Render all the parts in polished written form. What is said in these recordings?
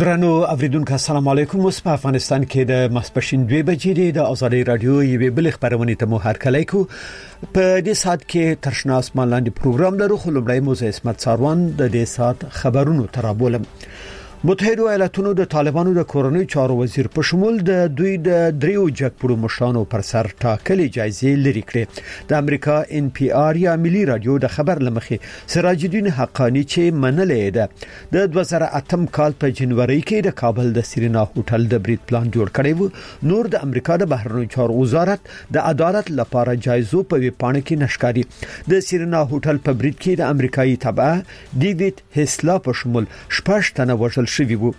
درنو اوریدونکو السلام علیکم. اوس په افغانستان کې د ماسپښین 2 بجې د ازادي رادیو یوې بل خبرونه ته مو هرکلی کو. په دې سات کې ترشنا اسمان لاندې پروګرام لرو، خو لومړی مو زه اسمت ساروان د دې سات خبرونو ترابولم. متحده ایالاتونو د طالبانو د کورنۍ چارو وزیر په شمول د دوی د دریو جګپړو مشرانو پر سر ټاکلي جایزې لري کړې. د امریکا NPR یا ملي رادیو د خبر لمخې سراج الدین حقانی چې منلې ده د 2008 کال په جنوري کې د کابل د سرینا هوټل د برید پلان جوړ کړی و. نور د امریکا د بهرنیو چارو وزارت د عدالت لپاره جایزو په ویبپاڼه کې نشکاري. د سرینا هوټل په برید کې د امریکایي تبع ډیوډ هسلا په شمول 6 تنه وژل شوی وو.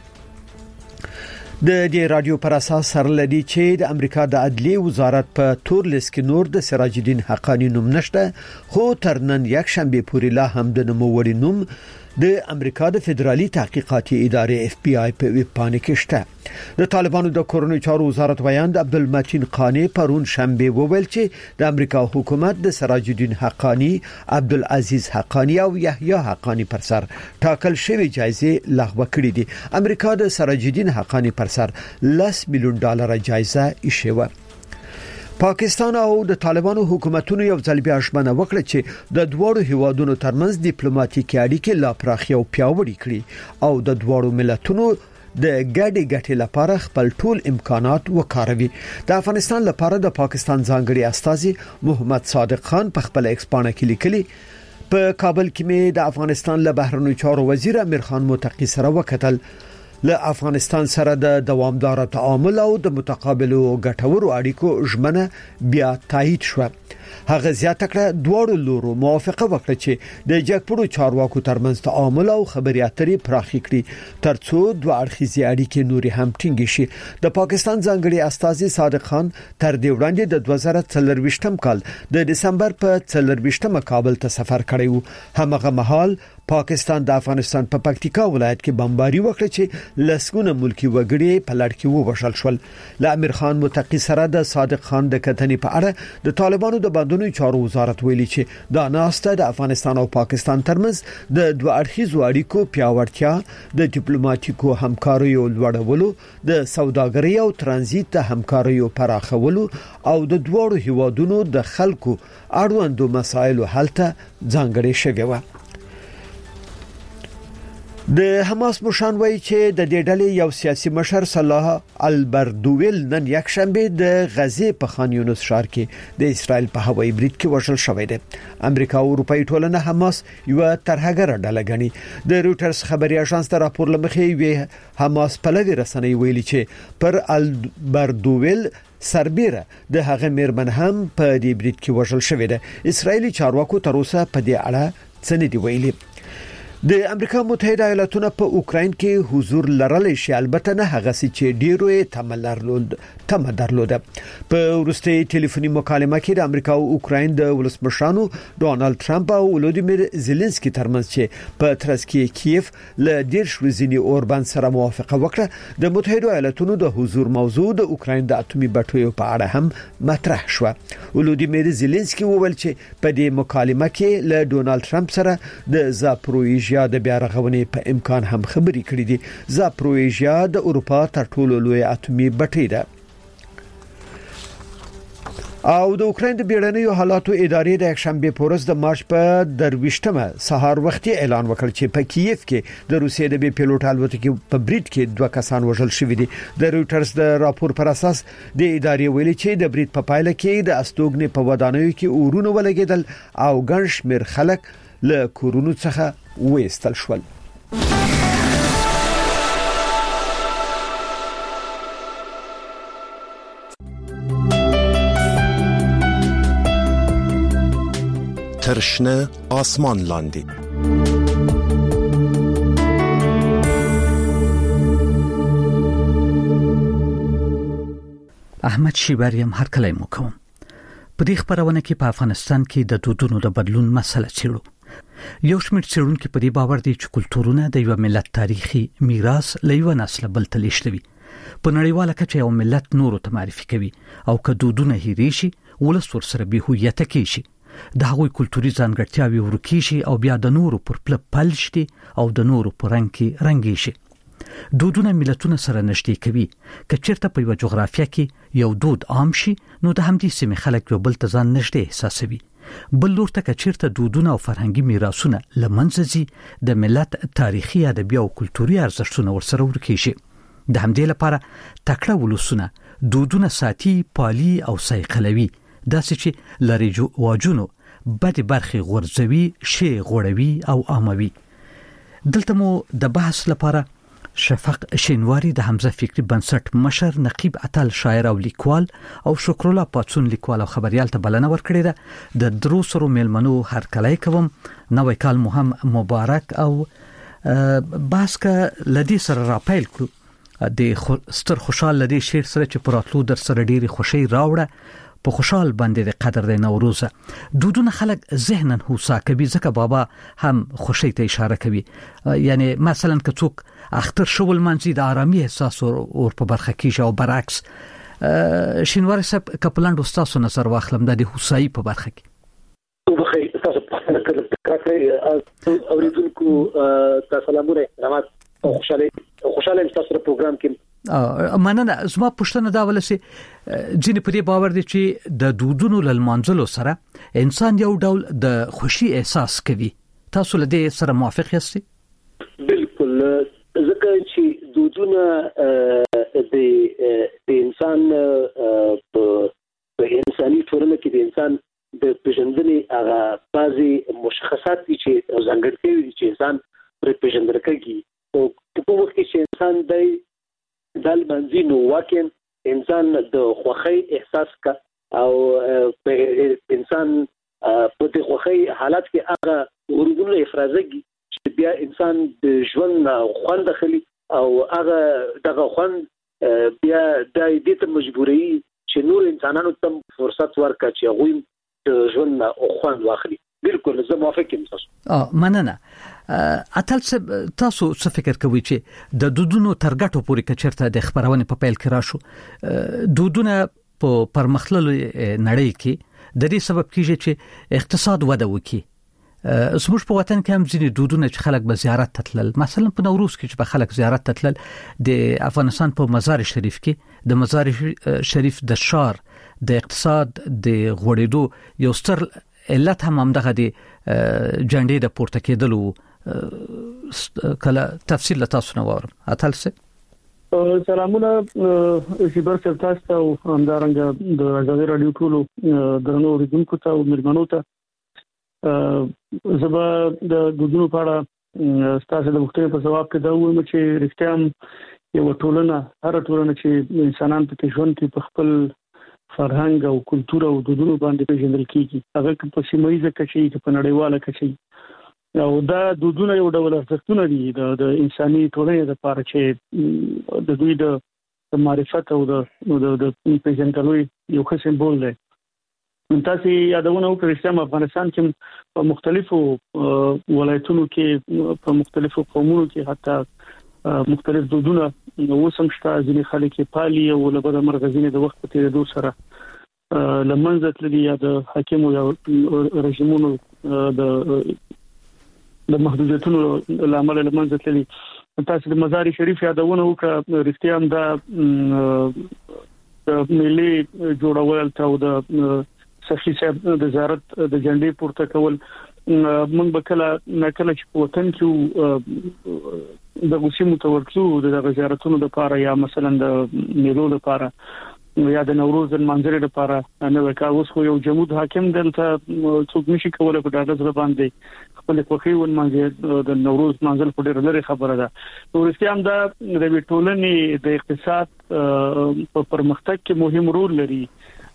د دې رادیو پر اساس سرلدي چې د امریکا د عدلیه وزارت په تور لیست کې نور د سراج الدین حقانی نوم نشته، خو تر نن یک شنبه پورې لا هم د نوموړي نوم د امریکا د فدرالي تحقیقاتي ادارې FBI په ویبپاڼه کې شته. د طالبانو د کورنۍ چارو وزارت ویاند عبدالمتین قانی پرون شنبه وویل چې د امریکا حکومت د سراج الدین حقانی، عبدالعزیز حقانی او یحیی حقانی پر سر ټاکل شوی جایزې لغوه کړې دي. امریکا د سراج الدین حقانی پر سر $10 میلیون جایزه ایښې و. پاکستان او د طالبانو حکومتونو یو ځل بیا ژمنه وکړه چې د دوړو هیوادونو ترمنځ ډیپلوماټیکي اړیکې لا پراخي او پیاوړې کړي او د دوړو ملتونو د ګډې ګټې لپاره خپل ټول امکانات وکاروي. د افغانستان لپاره د پاکستان ځانګړي استازي محمد صادق خان په خپل ایکس پاڼه کې لیکلي، په کابل کې مې د افغانستان له بهرنیو چارو وزیر امیر خان متقی سره وکتل. له افغانستان سره د دوامدار تعامل او د متقابل ګټورو اړیکو ژمنه بیا تایید شو. هغه زیاته کړه دوړو لورو موافقه وکړه چې د جګپړو چارواکو ترمنځ تعامل او خبرې اترې پراخې کړي ترڅو دوه اړخیزې اړیکې نورې هم ټینګې شي. د پاکستان ځانګړي استازي صادق خان تر دې وړاندې د 2024 کال د دسمبر په 24 کابل ته سفر کړی و. همغه مهال پاکستان د افغانستان په پکتیکا ولایت کې بمباري وکړه چې لسګونه ملکی وګړي په لړ کې ووژل شول. له امیر خان متقی سره د صادق خان د کتنې په اړه د طالبانو د بندونو چارو وزارت ویلي چې دا ناسته د افغانستان او پاکستان ترمنځ د دوه اړخیزو اړیکو پیاوړتیا، د ډیپلوماټیکو همکاریو لوړولو، د سوداګرۍ او ترانزیت د همکاریو پراخولو او د دوه هیوادونو د خلکو اړوندو مسایلو حل ته ځانګړې شوی و. د حماس مشران وایي چې د دې ډلې یو سیاسي مشر صلاح البردویل نن یک شنبه د غزې په خان یونس ښار کې د اسرائیل په هوایي برید کې وژل شوی دی. امریکا او اروپאי ټولنه حماس یو ترهګر ډله ګڼي. د رويټرز خبري اژانس ته راپور لمخې وی حماس په لوي رسنۍ ویلي چې پر البردویل سربیره د هغه میرمن هم په دې برید کې وژل شوی دی. اسرائیلي چارواکو تر اوسه په دې اړه څه نه دی ویلي. د امریکا متحده ایالاتونو په اوکراین کې حضور لرلی شي، البته نه هغه چې ډیرو تمه درلوده. په ورستي ټلیفوني مکالمه کې د امریکا او اوکراین د ولسمشرانو ډونالد ټرمپ او ولودیمیر زيلنسکي ترمنځ چې په ترسکي کیف له ډیر شوزینی اوربان سره موافقه وکړه، د متحده ایالاتونو د حضور موضوع د اوکراین د اټومي بټریو په اړه هم مطرح شو. ولودیمیر زيلنسکي وویل چې په دې مکالمه کې له ډونالد ټرمپ سره د زاپرویژیا د بیا رغونې په امکان هم خبرې کړې دي. زاپرویژیا د اروپا تر ټولو لوی اټومي بټري ده. او د اوکراین د بیړنیو حالاتو ادارې د یکشنبه په ورځ د مارچ په 23 سهار وختي اعلان وکړ چې په کیف کې د روسیې د بي پیلوټ الوتکې په برید کې 2 کسان وژل شوي دي. د رويټرز د راپور پر اساس د ادارې ویلي چې د برید په پایله کې د استوګنې په ودانیو کې اورونه ولګیدل او ګڼ شمېر خلک له کورونو څخه وېستل شول. ترشنه آسمان لاندې احمد شیبریم هر کله مو کوم. په دې خبرونه کې په افغانستان کې د دودونو د بدلون مسله چیرو. یو شمېر څېړونکو په دې باور دي چې کلتورونه د یو ملت تاریخي میراث له یو نسل بل ته لیږدوي. په نړیواله کچه یو ملت نورو ته معرفي کوي او که دودونه هېرې شي ولس ورسره بې هویته کېږي. د هغوی کلتوري ځانګړتیاوې ورکې شي او بیا د نورو پر پل شي او د نورو په رنګ کې رنګې شي. دودونه ملتونه سره نشټي کوي که چیرته په یو جغرافیه کې یو دود عام شي نو د همدې سیمې خلک یو بل ته ځان نشټي احساسوي بل لور ته که چیرته دودونه او فرهنګي میراثونه لمنځه ځي د ملت تاریخي ادبي او کلتوري ارزښتونه ورسره ورکیږي د همدې لپاره تکړه ولسونه دودونه ساتي پالي او سایقلوي داسې چې لري واجونو بدې برخې غورځوي شی غوړوي او عاموي دلته مو د بحث لپاره شفق شینواری د حمزه فکری بنسټ مشر نقیب اتل شاعر او لیکوال او شکر الله پاتون لیکوال او خبريال ته بلنه ورکړې ده د دروسرو میلمنو هر کله کوم نوې کال مهم مبارک او باسکه لدی سره راپیل کړو د ستر خوشحال لدی شیر سره چې پراتلو در سره ډیری خوشي راوړه په خوشحال باندې د قدر د نوروز دودونه خلک ذهنن هوسا کوي ځکه بابا هم خوشي ته اشاره کوي یعنی مثلا که څوک اختر شول منځي د آرامي احساس او په برخه کې او برعکس شینواری صاحب کپلند استاد نظر واخلم د هوساي په برخه کې بخیر تاسو په کاکې اوریدونکو تاسو سلامونه احترامات او خوشاله تاسو په پروګرام کې مننه زما پښتنه دا ولسي ځینې په دې باور دي چې د دودونو لمانځلو سره انسان یو ډول د خوشي احساس کوي تاسو له دې سره موافق یاست بالکل ځکه چې دودونه د انسان په انساني ټولنه کې د انسان د پیژندنې هغه بعضي مشخصات دي چې ځانګړتیا دي چې انسان پر پیژندل کېږي او په وخت کې چې انسان د منځینو واکن انسان د خوخي احساس کا او انسان په دې خوخي حالات کې هغه ورغونه افرازږي چې بیا انسان د ژوند خوند خلی او هغه دغه خوند بیا د دې ته مجبوري چې نور انسانانو ته فرصت ورکړي چې هغه د ژوند خوند واخلي بالکل زه موافق یم تاسو مننه اتل تاسو څه فکر کوئ چې د دودونو ترګټو پورې کچرته د خبرونه په پیل کې راشو دودونه په پرمختللو نړۍ کې د دې سبب کیږي چې اقتصاد وده وکړي زموږ په وطن کې هم ځینې دودونه چې خلک به زیارت تتلل مثلا په نوروز کې چې به خلک زیارت تتلل د افغانستان په مزار شریف کې د مزار شریف د شار د اقتصاد د غوړېدو یو ستر علت هم دغه د جنډې د پورته کېدلو کله تفصیل تاسو نه وره اتل سه سلامونه شیبر تاسو او همدارنګه د ازادي رادیو ټولو درنو اوریدونکو ته او مېلمنو ته زبا د دودونو په اړه تاسو د وختونو په جواب کې دا وایم چې رښتیا یو ټولنه هر ټولنه چې انسانان په ژوند کې په خپل فرهنګ او کلتور او دودونو باندې پیژندل کیږي هغه په سیمایي کچې کې په نړیواله کچې او دا دودونه یو ډول ارزښتونه دي د انساني ټولنې لپاره چې د دوی د معرفت او د پیژندلو یو ښه سمبول دی تاسو یادونه وکړئ چې افغانستان کې په مختلفو ولایتونو کې په مختلفو قومونو کې حتی مختلف دودونه وسم شته ځینې خلک پالي او لبد مرغزینه د وخت په تیریدو سره لمنځه تللي یا د حاکم او رژیمونو د محدودیتونو لامل لمنځه تللي تاسو د مزار شریف یادونه وکړه رښتیا هم د ملي جوړول ته او د سخی صاحب د زیارت د جنډې پورته کول موږ به کله چې وطن کې د غوسیمو تورکلو د زیارتونو لپاره یا مثلا د میلو لپاره یا د نوروز منځري لپاره نو کاوس خو یو جمهور حاکم دلته څوک نشي کولای په دغه ځل باندې خپل خوخي ون منځ د نوروز منځل په ډېر لري خبره ده ورسته هم د ټولنې د اقتصاد په پرمختګ کې مهم رول لري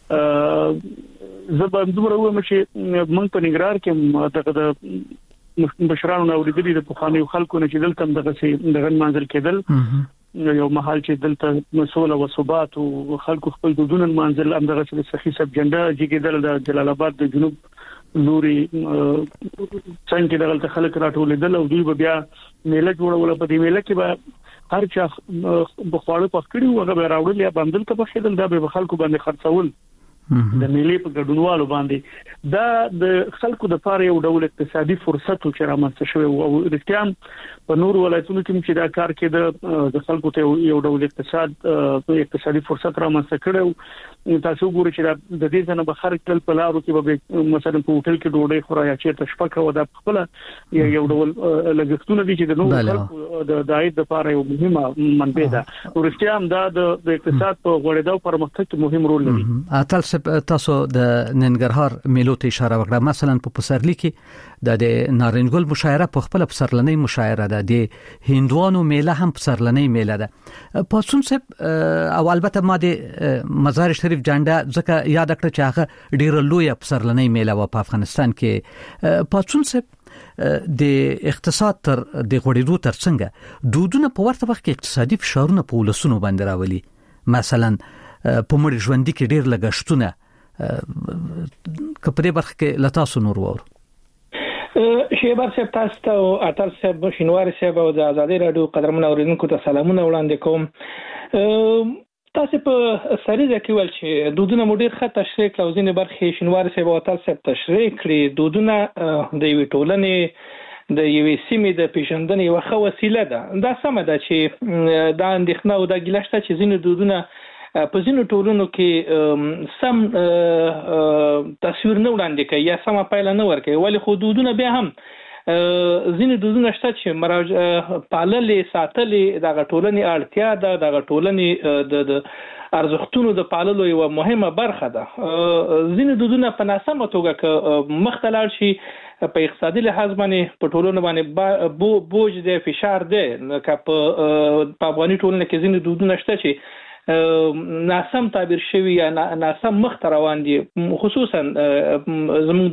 زبر دومره وایم چې موږ په نګران کې دغه بشرانو اوریدلي د پخوانیو خلکو نه چې دلته دغه منځل کېدل یو محل چې دلته مسؤل او ثبات او خلکو خپل دودونه منځل هم دغه چې سخی سب جنډه جګیدل د جلال آباد د جنوب لوري څنګه دغه خلک راټولېدل او دوی بیا میله جوړول په دې میله کې به هر چا بخواړه پخکړي او هغه راوړل یا باندې ته بخیدل دا به خلکو باندې خرڅول د میلې په ګډونوالو باندې دا د خلکو د پاره یو ډول اقتصادي فرصت چې رامنځته شوی او رښتیا په نور ولایتونو کې چې دا کار کې د خلکو ته یو ډول اقتصادي فرصت رامنځته کړو تاسو ګورئ چې د دې څخه بهر کل په لارو کې به مثلا په هوټل کې ډوډۍ خورا یا چیرته شپه کوي دا خپل یو ډول لګښتونه دي چې د نور خلکو د عاید لپاره یو مهمه منبع ده ورستيام دا د اقتصاد په غوړېدو پرمختګ کې مهم رول لري. تاسو د ننګرهار میلو ته اشاره وکړه مثلا په پسرلی کې د نارنجګل مشاعره په خپل پسرلنۍ مشاعره ده د هندوانو میله هم پسرلنۍ میله ده پاتون صاحب او البته ما د مزار شریف جانډه ځکه یاد کړ چې هغه ډیر لوی پسرلنۍ میله و په افغانستان کې پاتون صاحب د اقتصاد تر د غوړېدو ترڅنګ دودونه په ورته وخت کې اقتصادي فشارونه په ولسونو باندې راولي مثلا په مړ ژوند کې ډیر لګښتونه کپړې برخه کې لتاسو نور وور شیبر صاحب تاسو ته او اتل صاحب شینواری صاحب او د ازادي رادیو قدرمن اوریدونکو ته سلامونه وړاندې کوم. تاسو په سریزه کې ول چې دودونه مډیر خط تشریح کړو ځینې برخې شینواری صاحب او اتل صاحب تشریح کړي دودونه د یوې ټولنې د یوې سیمې د پیژندنې یو ښه وسیله ده. دا سم ده چې دا اندېښنه او د ګیلشته چې ځینې دودونه په ځینو ټولنو کې سم تصویر نه وړاندې کوي یا سم پایله نه ورکوي ولی خو دودونه بیا هم ځینې دودونه شته چې پاللې ساتلې دغه ټولنې اړتیا ده دغه ټولنې د ارزښتونو د پاللو یو مهمه برخه ده. ځینې دودونه په ناسمه توګه مخته لاړ شي په اقتصادي لحاظ باندې په ټولنه باندې بوج دی فشار دی که په افغاني ټولنه کې ځینې دودونه شته چې ناسم تعبیر شوی یا ناسم مخ ته روان دي خصوصا زموږ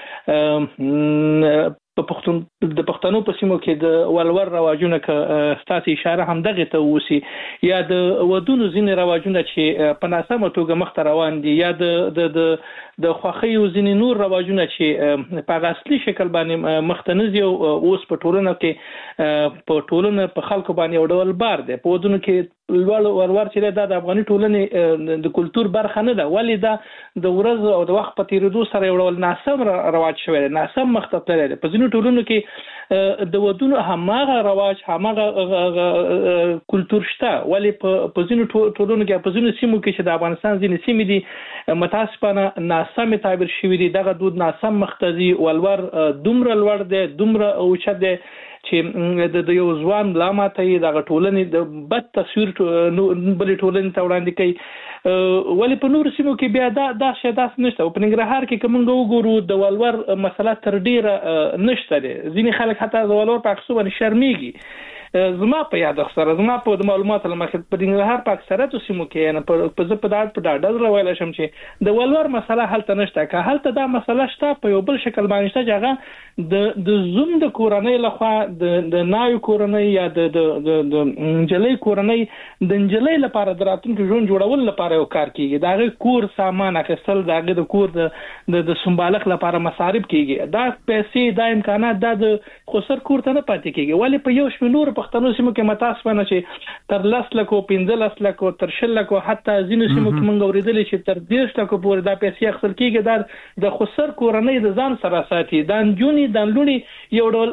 د پښتنو په سیمو کې د ولور رواجونه ک ستاسو اشاره هم دغه ته وسی یا د ودونو ځینې رواجونه چې په ناسمه توګه مخ ته روان دي یا د خوخي ځینې نور رواجونه چې په اصلي شکل باندې مخ ته نزي اوس په ټولنه کې په خلکو باندې یو ډول بار دی په ودونو کې ولور چې د افغاني ټولنې د کلچر برخه نه ده ولی دا د ورځ او د وخت په تیریدو سره یو ډول ناسم رواج شوی ناسم مخ ته تللی په ځینو ټولنو کې د ودونو هماغه رواج هماغه کلچر شته ولی په ځینو ټولنو کې په ځینو سیمو کې چې د افغانستان ځینې سیمې دي متاسفانه ناسم تعبیر شوی دي دغه دود ناسم مختزي ولور دومره لوړ دی دومره اوچت دی چې د یو ځوان لامته دغه ټولنې د بد تصویر بلې ټولنې ته وړاندې کوي ولی په نور سیمو کې بیا دا شی داس نشته او په ننګرهار کې کوم وګورو د ولور مسله تر ډیره نشته دي ځینې خلک حتی د ولور په اخصو باندې شرمېږي. زما په یاد سره زما په معلومات لمخې په ننګرهار په اکثریت سیمو کې نه په ډاډه راویل شم چې د ولور مسله حل نشته که حل دا مسله شته په یو بل شکل باندې شته چې هغه د زوم د کورنۍ لخوا د نایو کورنۍ یا د انجلۍ کورنۍ د انجلۍ لپاره دراتونکو ژوند جوړول لپاره یو کار کیږي دا کور سامان اخیستل داغه د کور د سمبالښت لپاره مصارف کیږي دا پیسې د امکانات د خسر کور ته نه پاتې کیږي ولی په یو شمنور پښتنو سیمو کې متاسفانه چې تر 10 لک او 15 لک او تر 10 لک او حتی ځینو سیمو کې مونږ اوریدل چې تر 10 لک پورې دا پیسې اخیستل کیږي د خسر کورنۍ د ځان سره ساتي د جونی د لونی یو ډول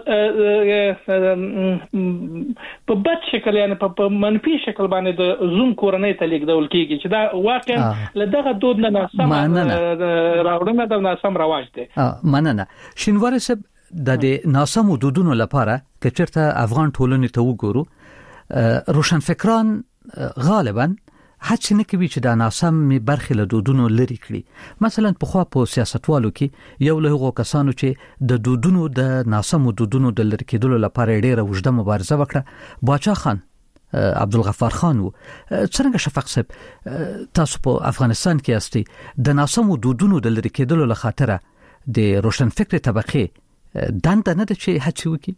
په بد شکل یعنی په منفي شکل باندې د زوم کورنۍ ته لیکدول کیږي چې دا واقعا لدغه دود نه ناسم راوړنه د ناسم رواج دی. مننه شینواری صاحب د ناسم دودونو لپاره که چېرته افغان ټولنې ته وګورو روشنفکران غالبا هڅه نه کوي چې د ناسم برخې له دودونو لري کړي مثلا په خوا په سیاستوالو کې یو له هغو کسانو چې د دودونو د ناسم دودونو د لري کېدلو لپاره ډېره اوږده مبارزه وکړه باچا خان عبدالغفار خان و څنګه شفق صاحب تاسو په افغانستان کې یاستئ د ناسم دودونو د لري کېدلو لپاره د روشنفکر طبقه دنده نه ده چې هڅه وکړي.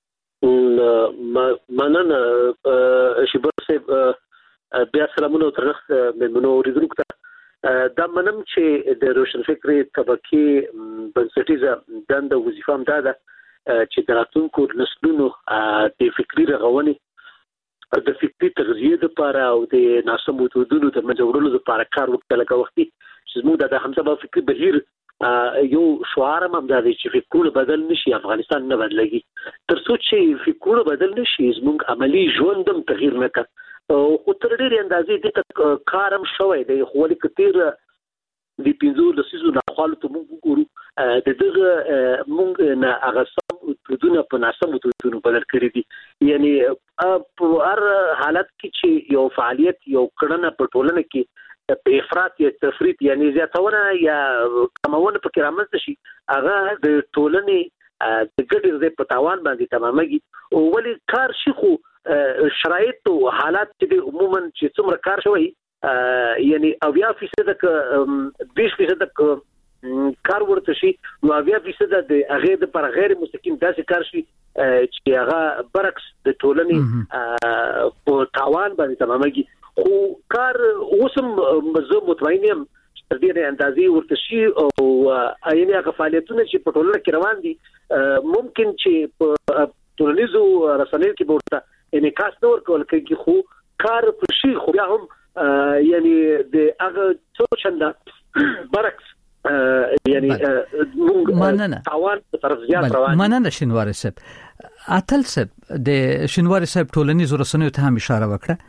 مننه شیبر صاحب بیا سلامونه ترخ مېلمنو اوریدونکو ته دا منم چې د روشنفکر طبقه بنسټیزه دنده وظیفه هم ده چې د راتلونکو نسلونو د فکري رغونې د فکري تغذیه لپاره او د ناسم دودونو د منځ وړلو لپاره کار وکړي لکه وختي چې موږ د همزه فکر بهیر یو شعار هم دا دی چې فکرونه بدل نشي افغانستان نه بدلږي ترڅو چې فکرونه بدل نشي زموږ عملی ژوند هم تغییر نه کوي او تر ډېرې اندازې د کارم شوی دی خو ولې کتیر د پینځو لسیزو نه خالو ته موږ ګورو د دغه موږ نه هغه سم دونه په ناسم دونه بدل کړی دي یعنی په هر حالت کې چې یو فعالیت یو کړنه په ټولنه کې په افراط یا تفریط یعنی زیاتونه یا کمونه په کرامت شي هغه د ټولنې د ګډ په تاوان باندې تمامېږي او ولې کار شي خو شرایط او حالات چې عموما چې څومره کار شوی یعنی 80% ک 20% ک کار ورته شي نو 80% د هغه د پر غیر مستقیم داسې کار شي چې هغه برعکس د ټولنې په تاوان باندې تمامېږي خو کار اوسم مزه مطمئن یم تر دې اندازې ورته شي او یعنی هغه فعالیتونه چې په ټولنه کې روان دي ممکن چې په ټولنیزو رسنیو کې ورته انعکاس نور کول کوي خو کار په شي خو بیا هم یعنی د هغه څو چنده برعکس یعنی موږ تاوان په طرف زیات روان مننه شینواری صاحب اتل صاحب د شینواری صاحب ټولنیزو رسنیو ته هم اشاره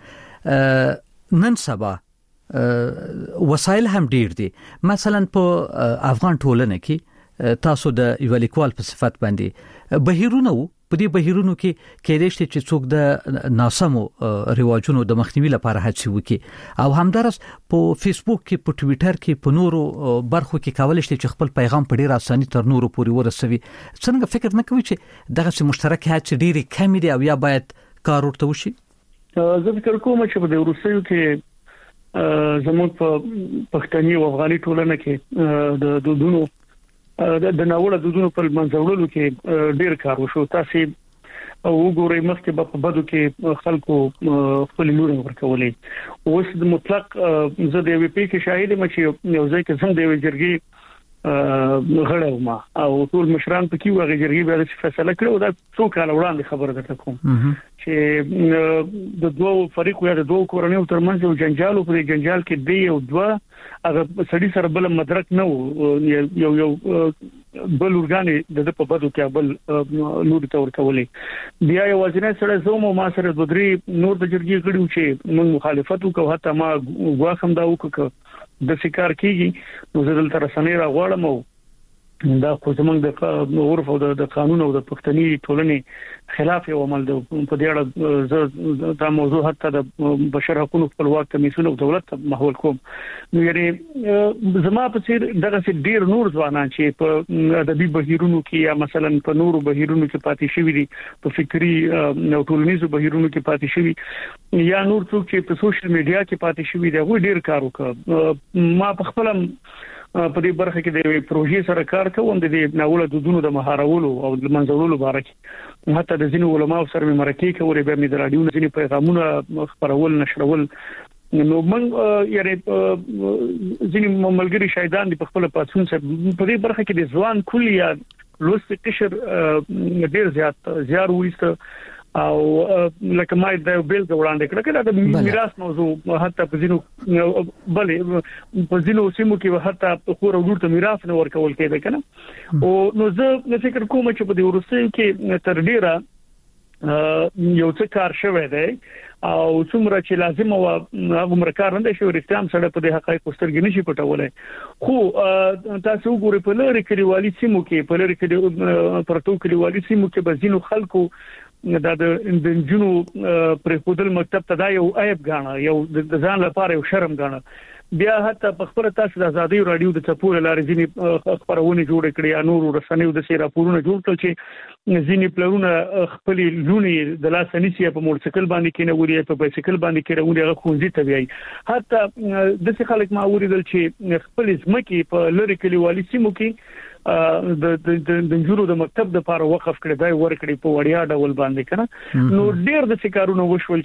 وکړه نن سبا وسایل هم ډیر دي مثلا په افغان ټولنه کې تاسو د یو لیکوال په صفت باندې بهیرونه په دې بهیرونو کې کېدای شي چې څوک د ناسمو رواجونو د مخنیوي لپاره هڅه وکړي او همدارس په فیسبوک کې په ټوئیټر کې په نورو برخو کې کولای شي چې خپل پیغام په ډیر اساني تر نورو پورې ورسوي څنګه فکر نه کوي چې دغه مشترک هڅه ډیره کم دي او یا باید کار ورته وشي زه فکر کوم چې په روسیو کې زموږ په پښتني او افغاني ټولنه کې د دودونو د ناوړه دودونو په منځوړلو کې ډیر کار وشو تاسو وګورئ مخکې په بدو کې خلکو خپل لوري ورکولې اوس د مطلق زه د وی پی کې شاهد یم چې یو ځای کې څنګه د جرګي غړو ما او ټول مشران په کې وغه جرګي به فیصله کړو دا څو کال وړاندې خبره ده کوم چې د دوه فریقو یا د دوه کورنیو ترمنځ یو جنجال او په جنجال کې دی او دوه هغه سړي سره بل مدرک نه یو بل ورګانې د په بدو کې بل لور ته ورکولې بیا یو ځینې سره زوم ما سره د درې نور د جرګي غړي چې موږ مخالفت وکړو حتی ما غواخم دا وکړو د شکار کیږي نو زه دلته رسنۍ راغواړم او دا خو زمونږ د عرف او د قانون او د پښتني ټولنې خلاف یو عمل دی په دې اړه دا موضوع حتی د بشر حقوقو خپلواک کمیسیون او دولت محول کوم نو یعنی زما په څیر دغه ډیر نور ځوانان چې په ادبي بهیرونو کې یا مثلا په نورو بهیرونو کې پاتې شوي دي په فکری او ټولنیزو بهیرونو کې پاتې شوي یا نور څوک چې په سوشل میډیا کې پاتې شوي دي هغه ډیر کار وکړ ما په خپل په دې برخه کې د پروژې سره کار کوم د ناوړه دودونو د مهارولو او د منځورولو باره کې حتی د ځینو علماو سره مرکې کولې به مې د رادیو ځینې پیغامونه خبرول نشرول نو موږ یعنی ځینې ملګری شهیدان دي په خپل پاتون سره په دې برخه کې د ځوان کلیه لوست قشر ډیر زیار وېست او لکه ما د بیل وړاندې کړه دا میراث موضوع حتی په ځینو بلې په ځینو سیمو کې حتی خور او لور ته میراث نه ورکول کېده کنه او نو زه فکر کوم چې په دې ورسې کې تر ډیره یو څه کار شوی دی او څومره چې لازم او عمر کار نه شي ورستام سره په دې حقایق سترګې نشي پټولای خو تاسو وګورئ په لری کلیوالي سیمو کې په لری کې پرتو کلیوالي سیمو کې بزینو خلکو دا د جنو پر خودل مکتب ته دا یو عیب غاڼه یو د ځان لپاره یو شرم غاڼه بیا حتی په خبره تاسو د ازادي رادیو د چپول لارې ځینی خبرونه جوړ کړي یا نور رسنیو د سیرا پورونه جوړ کړل چې ځینی پلرونه خپل لونی د لاسنیسي په موټرسایکل باندې کې نه وړي په بایسکل باندې کې راوړي هغه خونځي ته وي حتی د څه خلک ما وریدل چې خپل ځمکې په لری کلیوالي سیمو کې د جوړو د مکتب د لپاره وقف کړی دی ورکړي په وړیا ډول باندې کنه نو ډیر د سکارونو وشول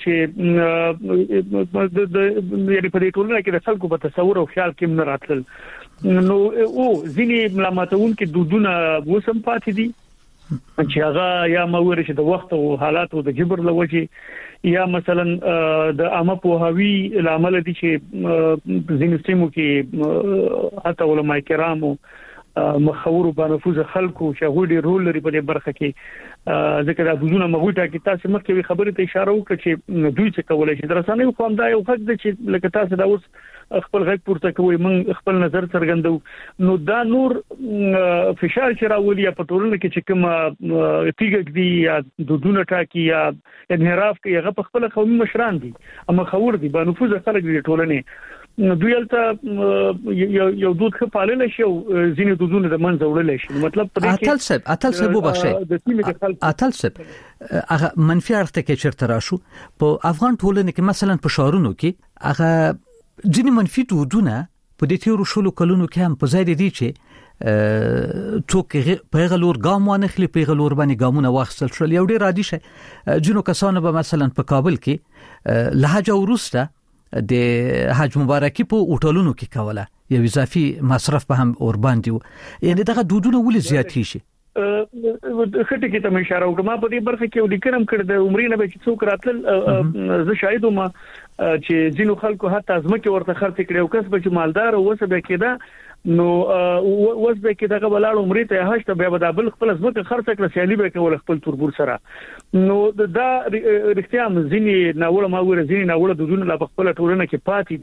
چې یعنی په دې ټولنه کې د خلکو په تصور او خیال کې نه راتل نو او ځینې ملامتون کې دودونه وسم پاتې دي چې هغه یا موري چې د وخت او حالات او د جبر لوجي یا مثلا د عامه پوهاوی العمل دي چې ځینې سیمو کې حتی علماء کرامو مخاور بنفوذ خلکو چې غوډي رول لري په دې برخه کې ځکه دا دونه مغوټه کې تاسو مخکې خبرې ته اشاره وکړه چې دوی څه کولای شي درسانه یو قوم دا یو حق دی چې لکه تاسو دا اوس خپل غږ پورته کوي من خپل نظر څرګندو نو دا نور فشار چې راولي په ټولنه کې چې کوم تیګ دی یا دونه ټاکي یا انحراف کوي هغه په خپل قومي مشران دي اما خور دي بنفوذ خلک دي ټولنه دوی البته یو دود ښه پالل شي او ځینې دودونه د منځ وړل شي مطلب په دې کې اتل سب وبخښه اتل سب هغه منفي اړخ ته کې چرته راشو په افغان ټولنه کې مثلا په شهرونو کې هغه ځینې منفي دودونه په دې تیرو شلو کلونو کې هم په ځای دي چې څوک په غلور ګام وانخلي په غلور باندې ګامونه واخیستل شول یو ډیر عادي شي جنو کسانو به مثلا په کابل کې لهجه ورسته د حج مبارکي په هوټلونو کې کوله یو اضافي مصرف په هم اور باندې یعنی دغه دودونه ولې زیات شي خټه کې ته اشاره وکړم په دې برخه کې ولیکم کړ د عمرینه به چې څوک راتل زه شاهد وم چې ځینو خلکو حتی ازمکه ورته خرڅ کړي او کس به مالدار او وسبه کېده نو وسبه کې دغه بلاړ عمرې ته هشته بیا به د بل خپل ازمکه خرڅ کړ سیالي به کول خپل تربور سره نو دا رښتیا ځینې ناوړه ماوره ځینې ناوړه دودونه لا خپل ټولنه کې پاتې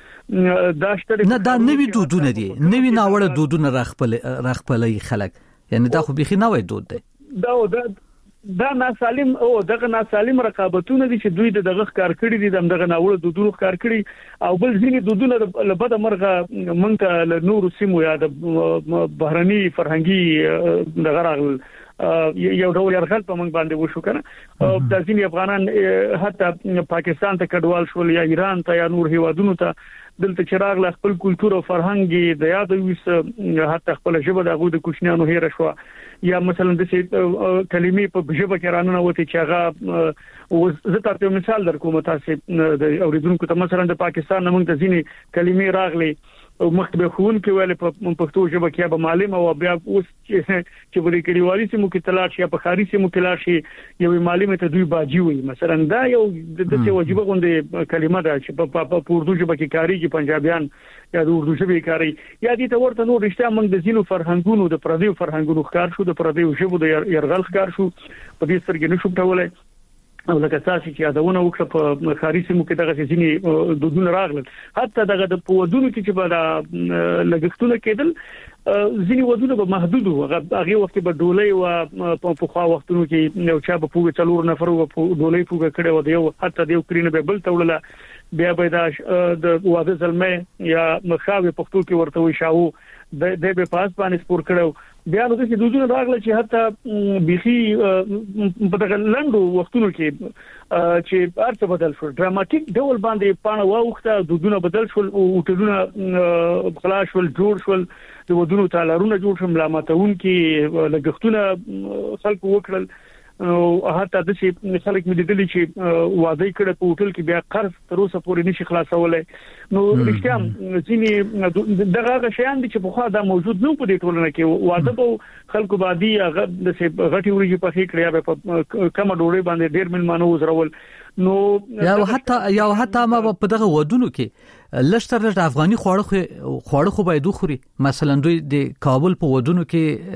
دي دا شته نه دا نوې دودونه دي نوې ناوړه دودونه راخپلې خلک یعنی دا خو بيخي نه وای دود دی دا ناسالم او دغه ناسالم رقابتونه دي چې دوی دغه ښکار کړی دي دغه ناوړه دودونه ښکار کړی او بل ځینې دودونه لبد مرغه مونږ ته له نور سیمو یا د بهرني فرهنګي دغه راغل یو ډول يرغل په موږ باندې وشو کنه د ځینې افغانان حتی پاکستان ته کډوال شول یا ایران ته یا نور هیوادونو ته دلته چراغ له خپل کلچر او فرهنګي د یاد ویس حتی خپل ژبه دغه د کوچنیانو هیر شو یا مثلا د کلمې په ژبه کې رانه وته چې هغه زه تاسو مثال درکوم تاسو د اوریدونکو ته مثلا د پاکستان موږ ته ځینې کلمې راغلي مختبه خون کې ویل په پښتو ژبه کې به معلم او بیا اوس چې بری کلیوالي سیمو کې تلاش یا په خاري سیمو کې تلاش یو معلم ته دوی باجی وي مثلا دا یو د څه واجبه غونډه کلمه ده چې په اردو ژبه کې کاری کې پنجابیان یا د اردو ژبه کاری یا دي ته ورته نو رښتیا موږ د زینو فرهنګونو د پردیو فرهنګونو ښکار شو د پردیو ژبو د يرغل ښکار شو په دې سترګې نشو ټولای او لکه تاسو چې یادونه وکړه په خاري سیمو کې دغه ځینې دودونه راغلل حتی دغه د پودونو کې چې به لګښتونه کېدل ځینې ودونه به محدود وو هغه وخت به ډولۍ او په خوا وختونو کې یو چا په پوګه څلور نفر وو په ډولۍ پوګه کړي و دی حتی د یوکرین به بل تولله بیا به د واده زلمه یا مخاوي پښتو کې ورته وي شاو د به پاس باندې سپور کړو بیا نو چې دودونه راغله چې حتی بيخي په دغه لندو وختونو کې چې ارته بدل شو ډراماتیک ډول باندې پانه واوخته دودونه بدل شول او ټولونه خلاص شول جوړ شول د ودونو تالارونه جوړ شول ملامتون کې لګښتونه خلکو وکړل او حتی د شي خلک مې دلی چې واده کړه په هوټل کې بیا قرض تر اوسه پورې نشي خلاصولای نو رښتیا ځینې دغه شیان دي چې په خوا دا موجود نه په دې ټولنه کې واده په خلکو باندې هغه د غټي وريږي په خې کړیا په کومه ډوړې باندې ډېر ملمانو وزرول نو یا حتی ما په دغه ودونو کې لشتر افغاني خواړه خو باید خوري مثلا دوی د کابل په ودونو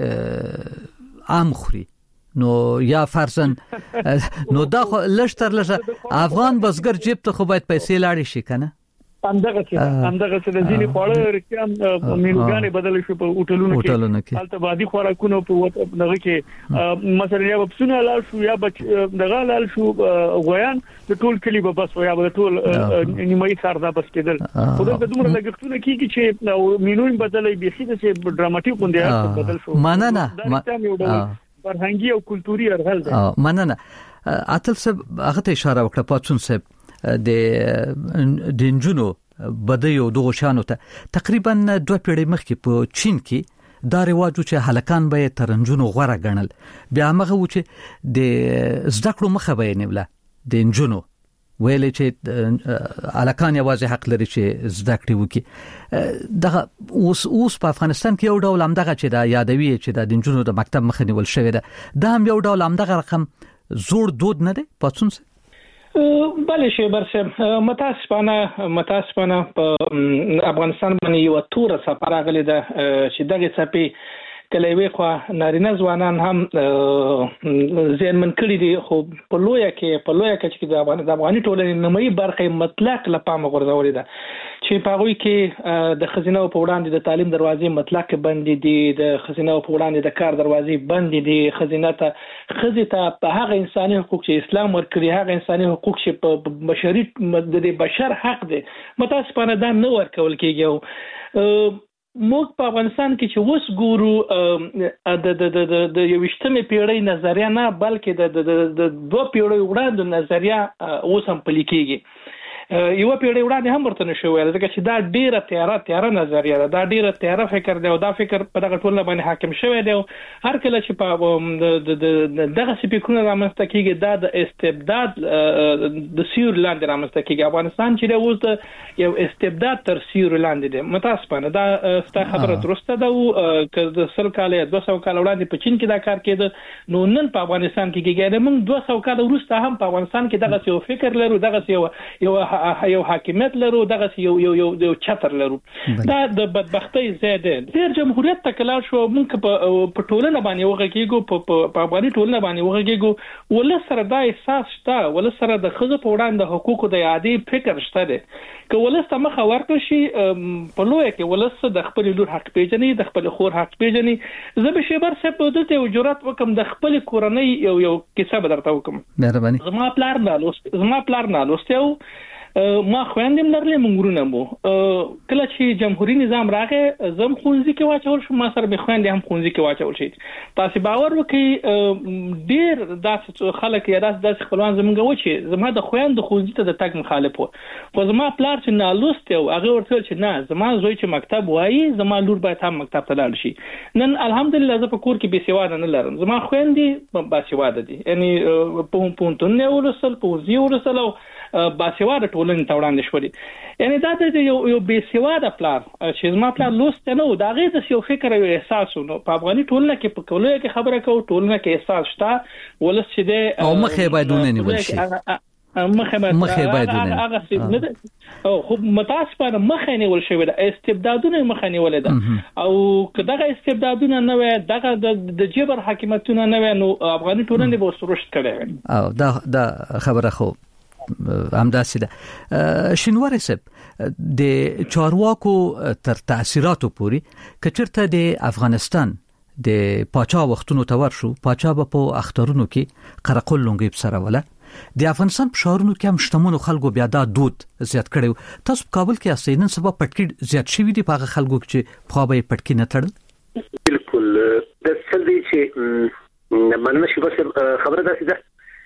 کې عام خوري نو یا فرضاً نو دا لشتر افغان بسګر جیب ته خو باید پیسې لاړې شي کنه همدغه څه د ځینې خواړه رښتیا مینوګانې بدل شي په هوټلونو کې حالت بادي خوراکونو په دغه کې مثلا یا بسونه لال شو یا دغه لال شو غویان د ټول کلی په بس یا د ټول نیمه ساردا بس کېدل خو دا دومره لګښتونه کیږي چې مینوین بدلې بيخي د ډراماتیک غونډه بدل شو مننه فرهنګي او کلتوري ارغل ده مننه اتل صاحب هغه ته اشاره وکړه پاتون صاحب د انجونو بدیو دغه شانو ته تقریبا 2 پیړۍ مخکې په چین کې دا رواج چې هلکان به ترنجونو غوړه غنل بیا هغه و چې د زده کړو مخه به نیوله د انجونو ویلې چې الکان یوازې حق لري چې زده کړې وکړي دغه اوس په افغانستان کې یو ډول همدغه چې دا یادوي چې د جنونو د مکتب مخ نیول شوی ده دا هم یو ډول همدغه رقم زوړ دود نه دی پاتون سه بله شی برسه متاسفانه په افغانستان باندې یو تور سفر راغلی ده چې دغه څپې کله وی خو نارینه ځوانان هم ځینمن کړي دي خو په لویا کې چې د افغاني ټولنې نمایي برخه مطلق لپاره غورځولې ده چې په هغه کې د خزینه په وړاندې د تعلیم دروازې مطلق بند دي د خزینه په وړاندې د کار دروازې بند دي خزینه ته په هغه انساني حقوق چې اسلام ورکړي هغه انساني حقوق چې په بشري د بشر حق دي متاسفانه دا نه ورکول کېږي موږ په افغانستان کې چې وس ګورو د 20مې پیړۍ نظریه نه بلکې د 2 پیړۍ وړاندې نظریه اوس هم پلي کېږي یو پیړۍ وړاندې هم ورته نشو ویل ځکه چې دا ډیره تیاره نظریه ده دا ډیره تیاره فکر دی او دا فکر په دغه ټولنه باندې حاکم شوی دی هر کله چې په دغه سپیکونه رامنځته کېږي دا د استبداد د سیور لاندې رامنځته کېږي افغانستان چې اوس د یو استبداد تر سیور لاندې دی متاسفانه دا ستا خبره درسته ده او که د 100 کال 200 کال وړاندې په چین کې دا کار کېده نو نن په افغانستان کې کېږي موږ 200 کال وروسته هم په افغانستان کې دغه یو فکر لرو دغه یو حاکمیت لرو دغه یو چتر لرو دا د بدبختی زیاده ډیر جمهوریت تکلار شو موږ په ټولنه باندې وغږیږو په افغاني ټولنه باندې وغږیږو ولسره دا احساس شته ولسره د خزو په وړاندې حقوقو د عادي فکر شته دی که ولسته مخه ورکړي شي په لوی کې ولسته د خپل لور حق پیژني د خپل خور حق پیژني زه به شیبر صاحب دته جرأت وکم د خپل کورنۍ یو کیسه بدرته وکم مهرباني زما پلار نه لوستیو ما خويندم لرلې مونږونه مو کله چې جمهوریت نظام راغی زم خونځي کې واچول شو ما سره به خويندې هم خونځي کې واچول شي تاسو باور وکړئ ډیر داسې خلک یا داسې خپلوان زمونږ و چې زما د خويند خونځي ته د تګ مخالف وو خو زما پلار چې نالوست او هغه ورته چې نه زما زوی چې مکتب وایي زما لور باید هم مکتب ته لاړ شي نن الحمدلله زه په کور کې بېسواده نه لرم زما خويندې باسواده دي یعنی په پونتونه ورسل پوزي ورسل باسواده ټولنې ته وړاندې شوې یعنی دا د یو بېسواده پلار چې زما پلار لوست نه و دا غي د یو فکر او احساس نو په افغاني ټولنه کې په کولو کې خبره کوو ټولنه کې احساس شته ولس چې د او مخه باید نیول شي مخه باید نه او خو متاسفانه مخه نیول شوی د استبدادونه مخه نیول ده او کداغه استبدادونه نه وي دغه د جبر حکومتونه نه وي نو افغاني ټولنه به سرشت کړي او دا خبره خو همداسې ده شینواری صاحب د چارواکو تر تاثیراتو پوري کچرته د افغانستان د پاچا وختونو تور شو پاچا په اخترونو کې قرقل لونګي بسره ولا د افغانستان په شهرونو کې هم شتمنو خلکو بیا دا دود زیات کړو تاسو په کابل کې اساساً سبا پټکی زیات شوی دی په خلکو چې په به پټکی نه تړل بالکل د څلوي چې مننه شي بس خبره ده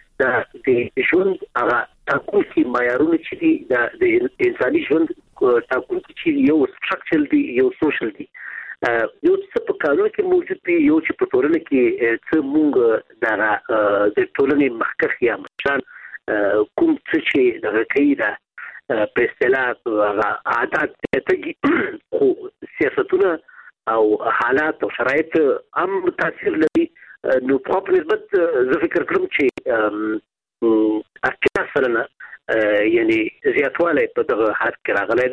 د ژوند هغه تاکوکی معیارونه چې د انساني ژوند تاکوکی چې یو سټرکچرل دی یو سوشل دی یو څه په قانون کې موجود دی یو چې په ټولنه کې څه مونږ د ټولنې مخکخ یا مشان کوم څه چې د کوي دا په اصطلاح عادت ته خو سیاستونه او حالات او شرایط هم تاثیر لري نو په نسبت زه فکر کوم چې اصلا یعنی زیاتواله په دغه حالت کې راغلی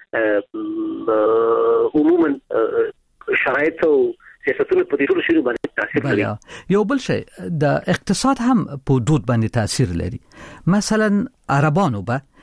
دی عموما شرایط او سیاستونه په دې ټول شی باندې تاثیر لري یو بل شی د اقتصاد هم په دود باندې تاثیر لري مثلا عربانو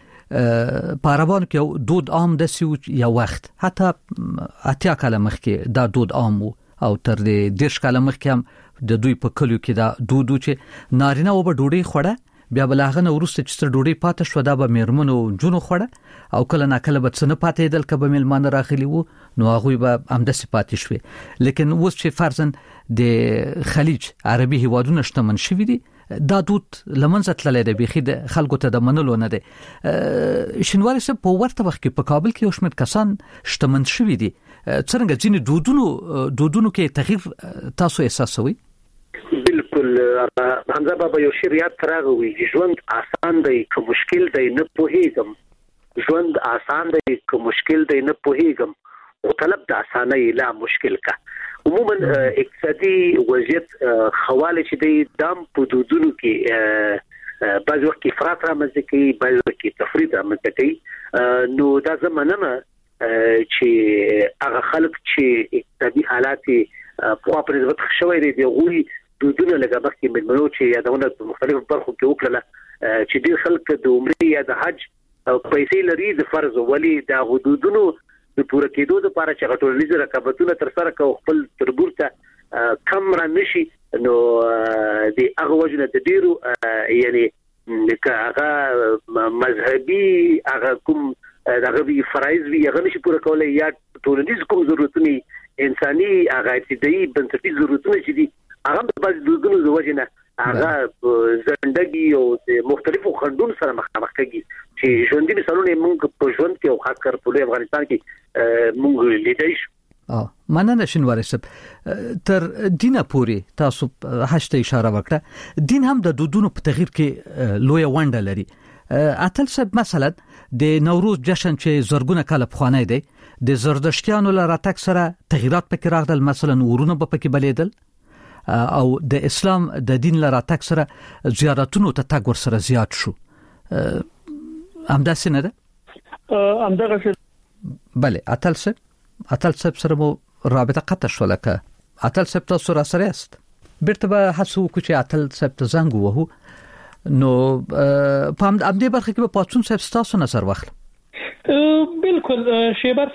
په عربانو کې دود عام د سیو یو وخت حتی اتیا کاله مخکې دا دود عام او تر دې 10 کاله مخکې هم د دوی په کلیو کې دا دودو چې نارینه او به ډوډۍ خوړه بیا بلاغه نو ورسته چې ډوډۍ پاتې شو دا به میرمنو جنو خوړه او کله ناکله به څنګه پاتې دل کبه ملمان راغلی وو نو هغه به همداسې پاتې شوي لیکن اوس چې فرضاً د خلیج عربي هیوادونو شتمن شوي دي دا دود لمنځه تللی دی بيخي د خلکو ته د منلو نه دی شینواری صاحب په ورته وخت کې په کابل کې یو شمېر کسان شتمن شوي دي څنګه ځینې دودونو کې تغییر تاسو احساسوي بالکل بالکل حمزه بابا یو شعر یاد تراغوي ژوند آسان دی که مشکل دی نه پوهیږم ژوند آسان دی که مشکل دی نه پوهیږم او طلب د اسانۍ لا مشکل کا عموما اقتصادي وضعیت حواله چې د دام په دودونو کې بعض وخت افراط رامنځته کوي بعض وخت تفريط رامنځته کوي نو دا زمانه چې هغه خلک چې اقتصادي حالات په خپل نسبت خوشوي دي غوي دودونه لکه مخکې ملمنو چې یادونه په مختلفو برخو کې وکړه چې ډیر خلک د عمرې یا د حج پیسې لري د فرض ولي د حدودونو د پوره کېدو لپاره چې غټولنیز رقابتونه تر سره کوي خپل تربور ته کم را نشي نو د هغه وجنه د ډیرو یعنی هغه مذهبي هغه کوم هغه وی فرایض وی هغه نشي پوره کولای یا ټولنیز کوم ضرورتونه انساني هغه ابتدایي بنسټي ضرورتونه چې دي هغه په بعض دودونو د وجنه هغه زندګي او د مختلفو خندونو سره مخامخ کیږي چې ژوندۍ مثالونه موږ په ژوند کې او خاص کر په افغانستان کې موږ لیدای شو مننه شنواری صاحب تر دینه پوری تاسو هشته اشاره وکړه دین هم د دودونو په تغییر کې لوی ونډه لري اتل صاحب مثلا د نوروز جشن چې زرګونه کاله پخوانی دی د زردشتیانو لپاره تک سره تغیرات پکې راغلل مثلا ورونه په پکې بلیدل او د اسلام د دین لپاره تک سره زیارتونو ته تک ور سره زیات شو همداسې نه ده همدغه بله اتل صاحب سره مو رابطه قطع شو لکه اتل صاحب تاسو را سره است بیرته به حسو کو چې اتل صاحب ته زنګ وهو نو په همدې برخه کې په پاتون صاحب تاسو نظر واخل بالکل شیبر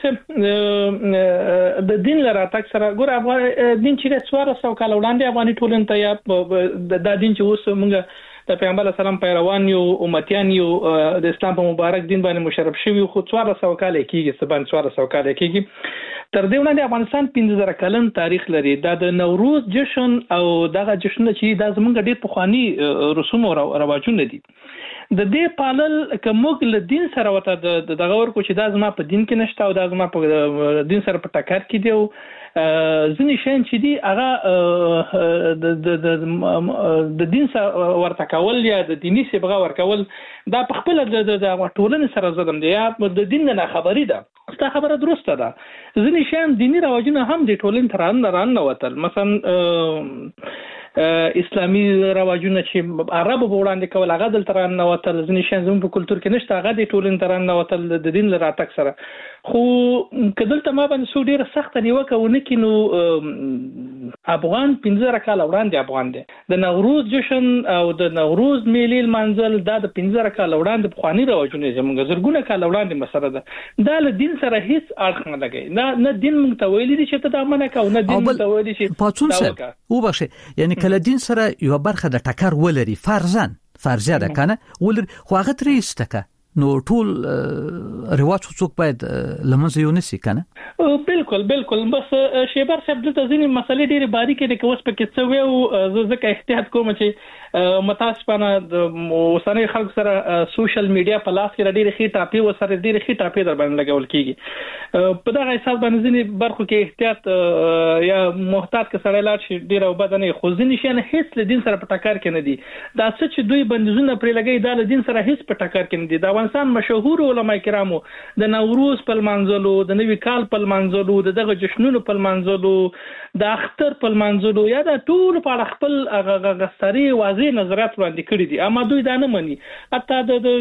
صاحب د دین لپاره تک سره ګور افغان دین چې 400 کال وړاندې افغاني ټولنه ته یا د دین چې اوس موږ د پیغمبر اسلام پیروان یو امتیان یو د اسلام په مبارک دین باندې مشرف شوی خو 400 کال کېږي سبان 400 کال کېږي تر دې وړاندې افغانستان 15000 کلن تاریخ لري د نوروز جشن او دغه جشن چې د زمونږ ډېر پخوانی رسوم او رواجونه دي د دې پالل کومګ له دین سره وته دغه ورکو چې د زما په دین کې نشته او د زما په دین سره په ټکر کې دی ځینې شین چې دی هغه د دین سره ورته کول یا د دیني صبغه ورکول دا په خپل د ټولنې سره زدم دی یا د دین نه خبري ده ستا خبره درسته ده ځینې شین دینی رواجونه هم د ټولنې تران نه وتل مثلا اسلامي رواجونه چې عربو وړاندې کول هغه دل تران نه وتل ځینې شین زموږ په کلچر کې نشته هغه د ټولنې تران نه وتل د دین لپاره تک سره خو کدلته ما باندې سو ډیره سخت نیوکه ونه کینو افغان 15 کال وړاندې افغان دي د نوروز جشن او د نوروز میلې منځل د 15 کال وړاندې بخوانی رواجونه زموږ زرګونه کال وړاندې مسله ده د دین سره هیڅ اړخ نه لګي نه دین موږ ته ویلي دي چې ته دا منه کو نه دین موږ ته ویلي چې پاتون صاحب او بخښه یعنی کله دین سره یو برخه د ټکر ولري فرضیه ده کنه ولر خو هغه ترې استکه نو ټول رواج څوک باید لمنځه یو نسی کنه بالکل بس شیبر صاحب د ځینې مسلې ډېرې باریکې دي کوس پکې څه ویو ځکه احتیاط کوم چې متاسفانه د اوسنۍ خلک سره سوشل میډیا په لاس کې ډېرې خې ټاپې وسره ډېرې خې ټاپې در باندې لګول کیږي په دغه حساب باندې ځینې برخو کې احتیاط یا محتاط کې سره لاړ شي ډېر او بدنه خو ځینې شي نه هیڅ له دین سره په ټکر کې نه دي دا څه چې دوی بندیزونه پرې لګي دا له دین سره هیڅ په ټکر کې نه دي دا افغانستان مشهور علماء کرامو د نوروز په منځلو د نوي کال په منځلو دغه جشنونو په منځلو د اختر په منځلو یا د ټول په خپل غستري واضح نظریات وړاندې کړی دي اما دوی دا نه مني حتی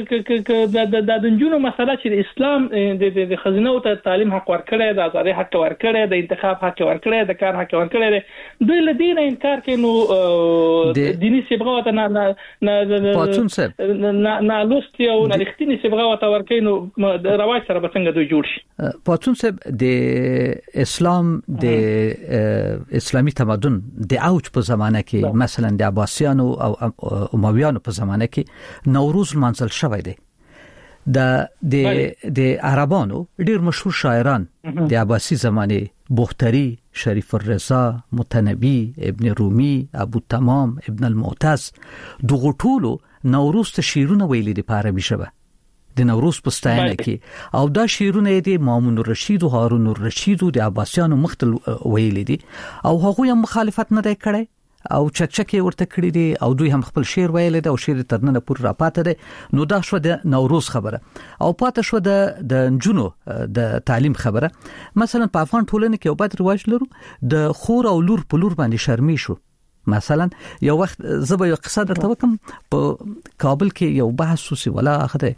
د جنونو مسله چې اسلام د خزینه او تعلیم حق ورکړي د آزادۍ حق ورکړي د انتخاب حق ورکړي د کار حق ورکړي دوی له دین انکار کوي نو دیني صبغه ته نه پاتون صاحب نه لوستي او نه رښتینی صبغه ته ورکړي نو د رواج سره به څنګه دوی جوړ شي پاتون صاحب د اسلام د اسلامی تمدن د اوج په زمانه کې مثلا د عباسیانو او امویانو په زمانه کې نوروز منځل شوی دی د عربانو ډیر مشهور شاعران د عباسی زمانه بختری شریف الرضا متنبی ابن رومی ابو تمام ابن المعتز دغه ټولو نوروز ته شعرونه ویلي دي په عربي ژبه د نوروز په ستاینه کې او دا شعرونه دي مامون الرشید او هارون الرشید د عباسیانو مختل ویلي دي او هغه هم مخالفت نه کوي او چکچکه ورته کړی دي او دوی هم خپل شعر ویل دي او شعر ترنه پور را پاتې دي. نو دا شو د نوروز خبره او پاتې شو د نجونو د تعلیم خبره. مثلا په افغان ټولنه کې یو بد رواج لرو د خور او لور په لور باندې شرمې شو. مثلا یو وخت زبې یو قصه درته وکم په کابل کې یو بحث وسی ولا اخره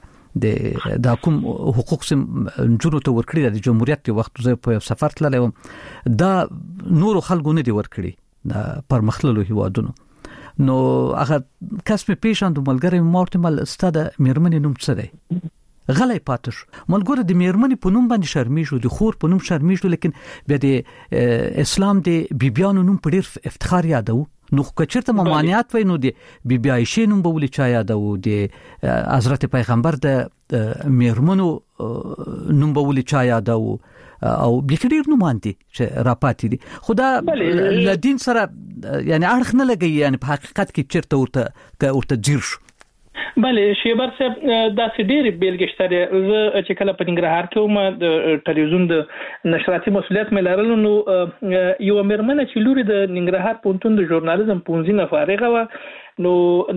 د کوم حقوق سم جوړو ته ورکړي د جمهوریت وخت زه په سفر تللم دا نور خلکو نه دی ورکړي د پرمختللو هیوادونو. نو هغه کس په پیښاند ملګری مورتمل ستاده میرمنې نوم څه دی غلای پاتش ملګری د میرمنې په نوم باندې شرمې شو د خور په نوم شرمې شو لیکن بیا د اسلام د بیبيانو نوم په ډیر افتخار یادو. نو کچرته ممانعات وای نو د بیبي عائشه نوم به ولې چا یادو د حضرت پیغمبر د میرمنو نوم به ولې چا یادو او بکډیر نو مانتي چې راپاتې دي. خدا لدین سره یعنی اړخ نه لګي یعنی په حقیقت کې چرته ورته جیر شو. بله شیبر صاحب دا سډيري بیلګشته زه چې کله په ننګرهار کې وم د ټلویزیون د نشراتي مسولیت مې لرل. نو یو مېرمنه چې لوري د ننګرهار پونتون د ژورنالیزم پونځینه فارغه و. نو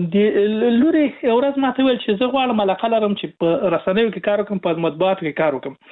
د لوري ورځ ماته ویل چې زه غواړم علاقه لرم چې په رسنیو کې کار وکم په مطبوعاتو کې کار وکم.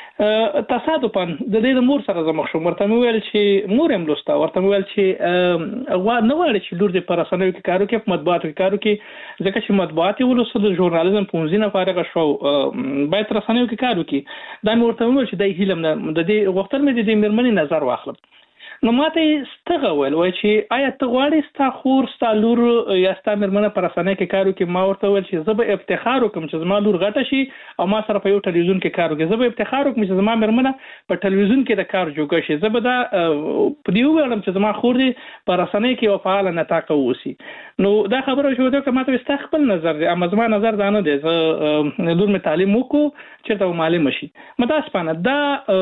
تصادفاً د دې د مور سره زموږ شو ورته ویل چې مور هم لستا ورته ویل چې نو وړي چې لور دې پر رسنیو کې کارو کې په مطبوعاتو کې کارو کې ځکه چې مطبوعات ولوسه د ژورنالیزم پونځینه فارغه شو باید رسنیو کې کارو کې دا مې ورته ویل چې د هیلم نه د دې وختر مې د میرمنې نظر واخلم. نو ماته ستغه ویل وای چې آیا ته غواړې ستا خور ستا لور یا ستا میرمنه پر رسنۍ کې کارو کې. ما ورته ویل چې زه به افتخار وکم چې زما لور غټه شي او ما سره په یو ټلویزیون کې کار وکړي. زه به افتخار وکم چې زما میرمنه په ټلویزیون کې د کار جوړ شي. زه به دا په دیو ویلم چې زما خور دې پر رسنۍ کې او فعال نتاقه وسی. نو دا خبره شو ته کومه ته است خپل نظر دی اما زما نظر دا نه دی. زه لور می تعلیم وکړو چیرته معلم شي متاسفانه دا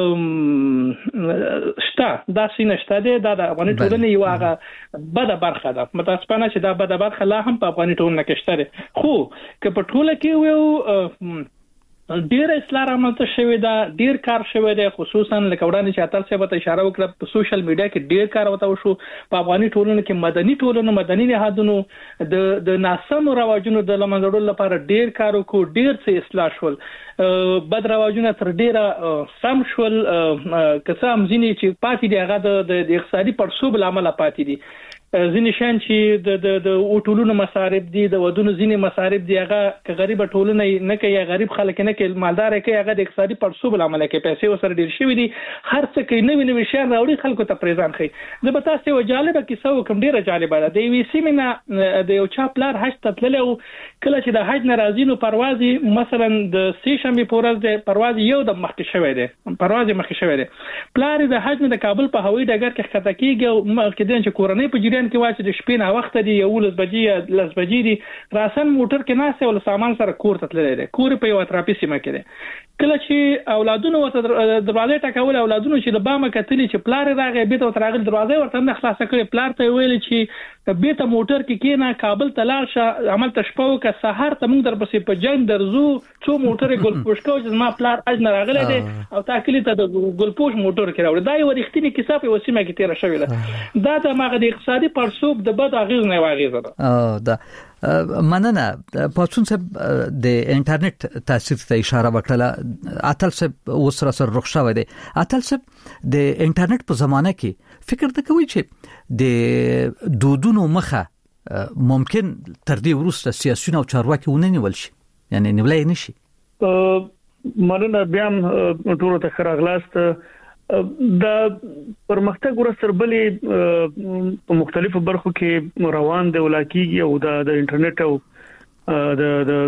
شته دا سینه شته دا د افغاني ټولنې یو هغه بده برخه ده. متاسفانه چې دا بده برخه لا هم په افغاني ټولنه کې شته. خو که په ټوله کې یو ډیر اصلاح رامنځته شوی دا ډیر کار شوی دی خصوصا لکه وړاندې چې اتل څه به اشاره وکړه په سوشل میډیا کې ډیر کار وته شو. په افغاني ټولنه کې مدني ټولنه مدني نهادونو د ناسم رواجونو د لمنځړلو لپاره ډیر کار وکړو. ډیر څه اصلاح شول بد رواجونه تر ډیره سم شول. کسام ځینی چې پاتې دی هغه د اقتصادي پړسوب لامل پاتې دي. ځینې شان چې د اوټولونو مصارف دي د ودونو ځینې مصارف دي هغه که غریب ټولنه نه کوي غریب خلک نه کوي مالدار کوي هغه د اقتصادي پړسوب لامل کوي پیسې وسره ډیر شوی دي هر څه کوي نوې نوې شیان راوړي خلکو ته پریزان خي. زه به تاسو یو جالبه کیسه وکم ډیره جالبه ده. د وی سی مینه د یو چا پلار حج ته تللی او کله چې د حج ناراضي نو پرواز مثلا د سې شنبه پورز د پرواز یو د مخکې شوی دی پرواز مخکې شوی دی. پلار د حج نه د کابل په هوایي ډګر کې خطا کیږي او مخکې دین چې کورنۍ په جریان کې واسه د شپې نه وخت دی 11 بجې لس بجې دي راسن موټر کې ناسه ول سامان سره کور ته تللی دی. کور په یو اطرافي سیمه کې دی. کله چې اولادونو ورته دروازه ټکول اولادونو چې د بامه کتلی چې پلار راغی بیت او ترغل دروازه ورته نه خلاص کړي. پلار ته ویل چې بیت موټر کې کینا کابل ته لاړ شه عمل تشپو ک سحر ته موږ در پسې په جنگ درزو څو موټر ګلپوش کو چې ما پلار اج نه راغلی دی او تاکلی ته د ګلپوش موټر کې راوړ. دا یو رښتینی کیسه په وسیمه کې تیر شوی ده. دا د ماغه د اقتصادي پړسوب د بد اغیز نه واغیزه ده. دا مننه پاتون صاحب د انټرنیټ تاثیر ته اشاره وکړه. اتل صاحب وسره سره رخصه و دي. اتل صاحب د انټرنیټ په زمانه کې فکر د کوي چې د دودونو مخه ممکن تر دې ورسته سیاسيون او چارواکي ونیول شي یعنی نیولای نشي. مننه بیا ټول ته خراغلاست. د پرمختګ ورسره بلې په مختلفو برخو کې روان دی ولاکیږي او د انټرنیټ او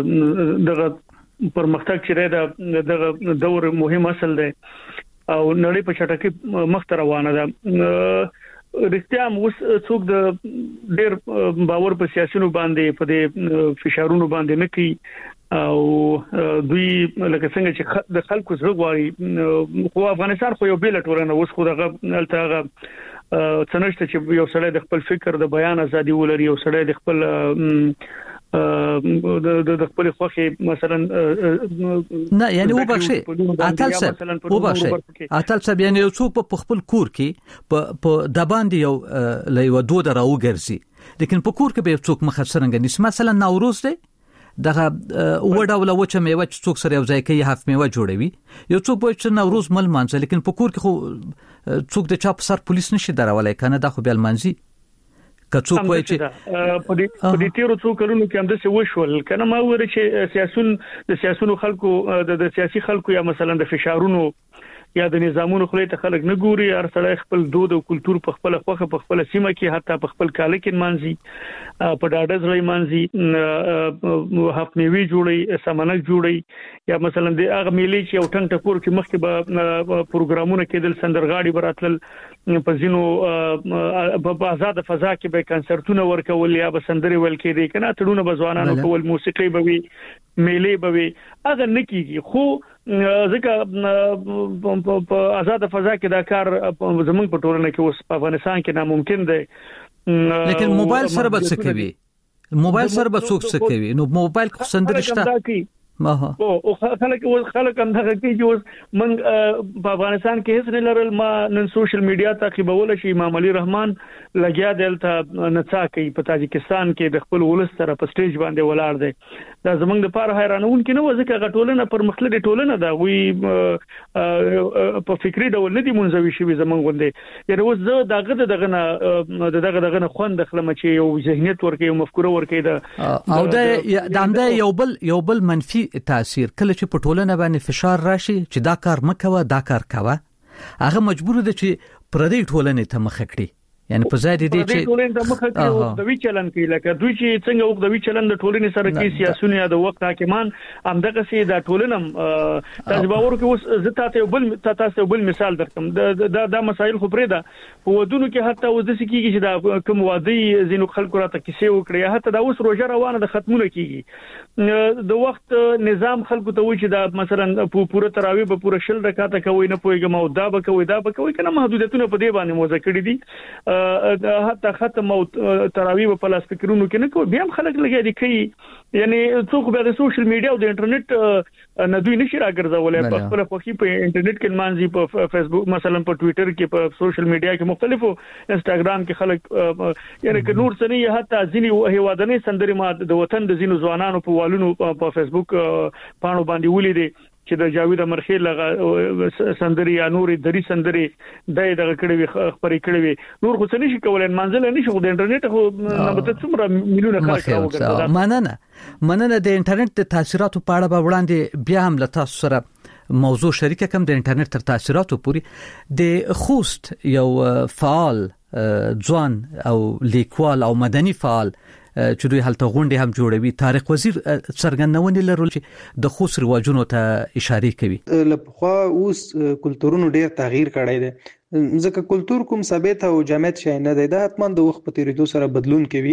د پرمختګ چې د دور مهم اصل دی او نړۍ په چټکۍ مخ ته روانه ده. رښتیا اوس څوک د ډېر باور په سیاسيونو باندې په دې فشارونو باندې نه کوي او دوی لکه څنګه چې د خلکو زړه غواړي. خو افغانستان خو یو بیل ټولنه اوس خو دغه الته څنګه چې یو سړی د خپل فکر د بیان ازادي ولري یو سړی د خپل د خپل خوخي مثلا نه یعنی وبخښي اتل صاحب یعنی یو څوک په خپل کور کې په د باندې یو لایو دوه راوګرځي لیکن په کور کې به څوک مخسرنګ نس مثلا نوروز دی دغه وډاوله وچه میوه چې څوک سره یو ځای کوي هاف میوه جوړوي یو څوک به چې نوروز مل مانځي لیکن په کور کې خو څوک د چاپ سر پولیس نشي درولای کنه دا خو بیا مانځي کڅوک وای چې په دې تیرو څو کلونو کې هم د څه وشول کنه ما وره چې سیاسيونو خلکو د سیاسي خلکو یا مثلا د فشارونو یا د نظامونو خلې ته خلک نه ګوري هر سړی خپل دود او کلچر په خپل خوخه په خپل سیمه کې حتی په خپل کال کې مانځي په ډاډه ځای مانځي هاف میوي جوړي سمنک جوړي یا مثلا د هغه ملي چې یو ټنګ ټکور کې مخکې به پروګرامونه کېدل سندرغاړي براتل په زینو په آزاد فضا کې به کنسرتونه ورکول یا به سندري ول کېدي کنه تړونه بزوانانو کول موسیقي به وي میلې به وي هغه نکېږي خو ځکه په آزاد فضا کې دا کار زموږ په ټولنه کې اوس په افغانستان کې ناممکن دی لیکن موبایل سره به څه کوي موبایل سره به څه کوي نو موبایل خو سندري شته او خلک اندازه کوي چې من په افغانستان کې هیڅ نه لرل ما نن سوشل میډیا تعقیبول شي امام علي رحمان لګیا دلته نڅا کوي په تاجکستان کې د خپل ولس سره په سټیج باندې ولاړ دی دا زمونږ د پاره حیرانون کې نه وځي چې غټولنه پر مخلدي ټولنه دا وی په فکری ډول نه دي منځوي شي زمونږ غوندي یعنی اوس زه دغه نه خوند خلم چې یو ذهنیت ورکې یو مفکوره ورکې او دا د یو بل منفي تاثیر کله چې په ټولنه باندې فشار راشي چې دا کار مکوه دا کار کوه هغه مجبور دي چې پردي ټولنه ته مخ کړي یعنی په ځای دي چې ټولنه ته مخ کړي د وی چلن کوي لکه دوی چې څنګه وخت د وی چلن د ټولنې سره کې سیاسيونه د وخت حاکمان همدغه سي د ټولنه تاسو باور کوي اوس زه تاسو بل مثال درکم دا مسایل خو پرې ده په ودونو کې حتی اوس د سکیږي چې دا کوم وادي زینو خلکو راته کیسه وکړي حتی دا اوس روزه روانه د ختمونه کیږي د وخت نظام خلکو ته وایي چې دا مثلا پوره تراویح به پوره شل رکعاته کوي نه پويګم او دا به کوي کنه محدودیتونه په دې باندې موزه کړی دي حتی ختم او تراویح په لاس فکرونو کې نه کوي بیا هم خلک لګي دي کوي یعنی څوک به د سوشل میډیا او د انټرنیټ نه دوی نشي راګرځولای په خپل خوخي په انټرنیټ کې مانځي په فیسبوک مثلا په ټوئیټر کې په سوشل میډیا کې مختلفو انستګرام کې خلک یعنی که نور سني حتی ځینی هیوادنې سندري ما د وطن د ځینو ځوانانو په والونو په فیسبوک پاڼو باندې ولیدي چې د جاوید امرخیل لغه سندري یا نور دری سندري دغه کړي خبرې کړي نور خو څه نشي کولای منځل نشي خو د انټرنیټ خو نبته څومره میلیونه خلک راوګرځي مننه د انټرنیټ د تاثیراتو په اړه به وړاندې بیا هم له تاسو سره موضوع شریکه کوم د انټرنیټ تر تاثیراتو پوري د خوست یو فعال ځوان او لیکوال او مدني فعال چې دوی هلته غونډې هم جوړوي طارق وزیر څرګندونې لرل چې د خوست رواجونو ته اشاره کوي لپاره اوس کلتورونو ډیر تغییر کړی دی ځکه کلتور کوم ثابت او جامد شي نه دی دا حتمان د وخت په تیریدو سره بدلون کوي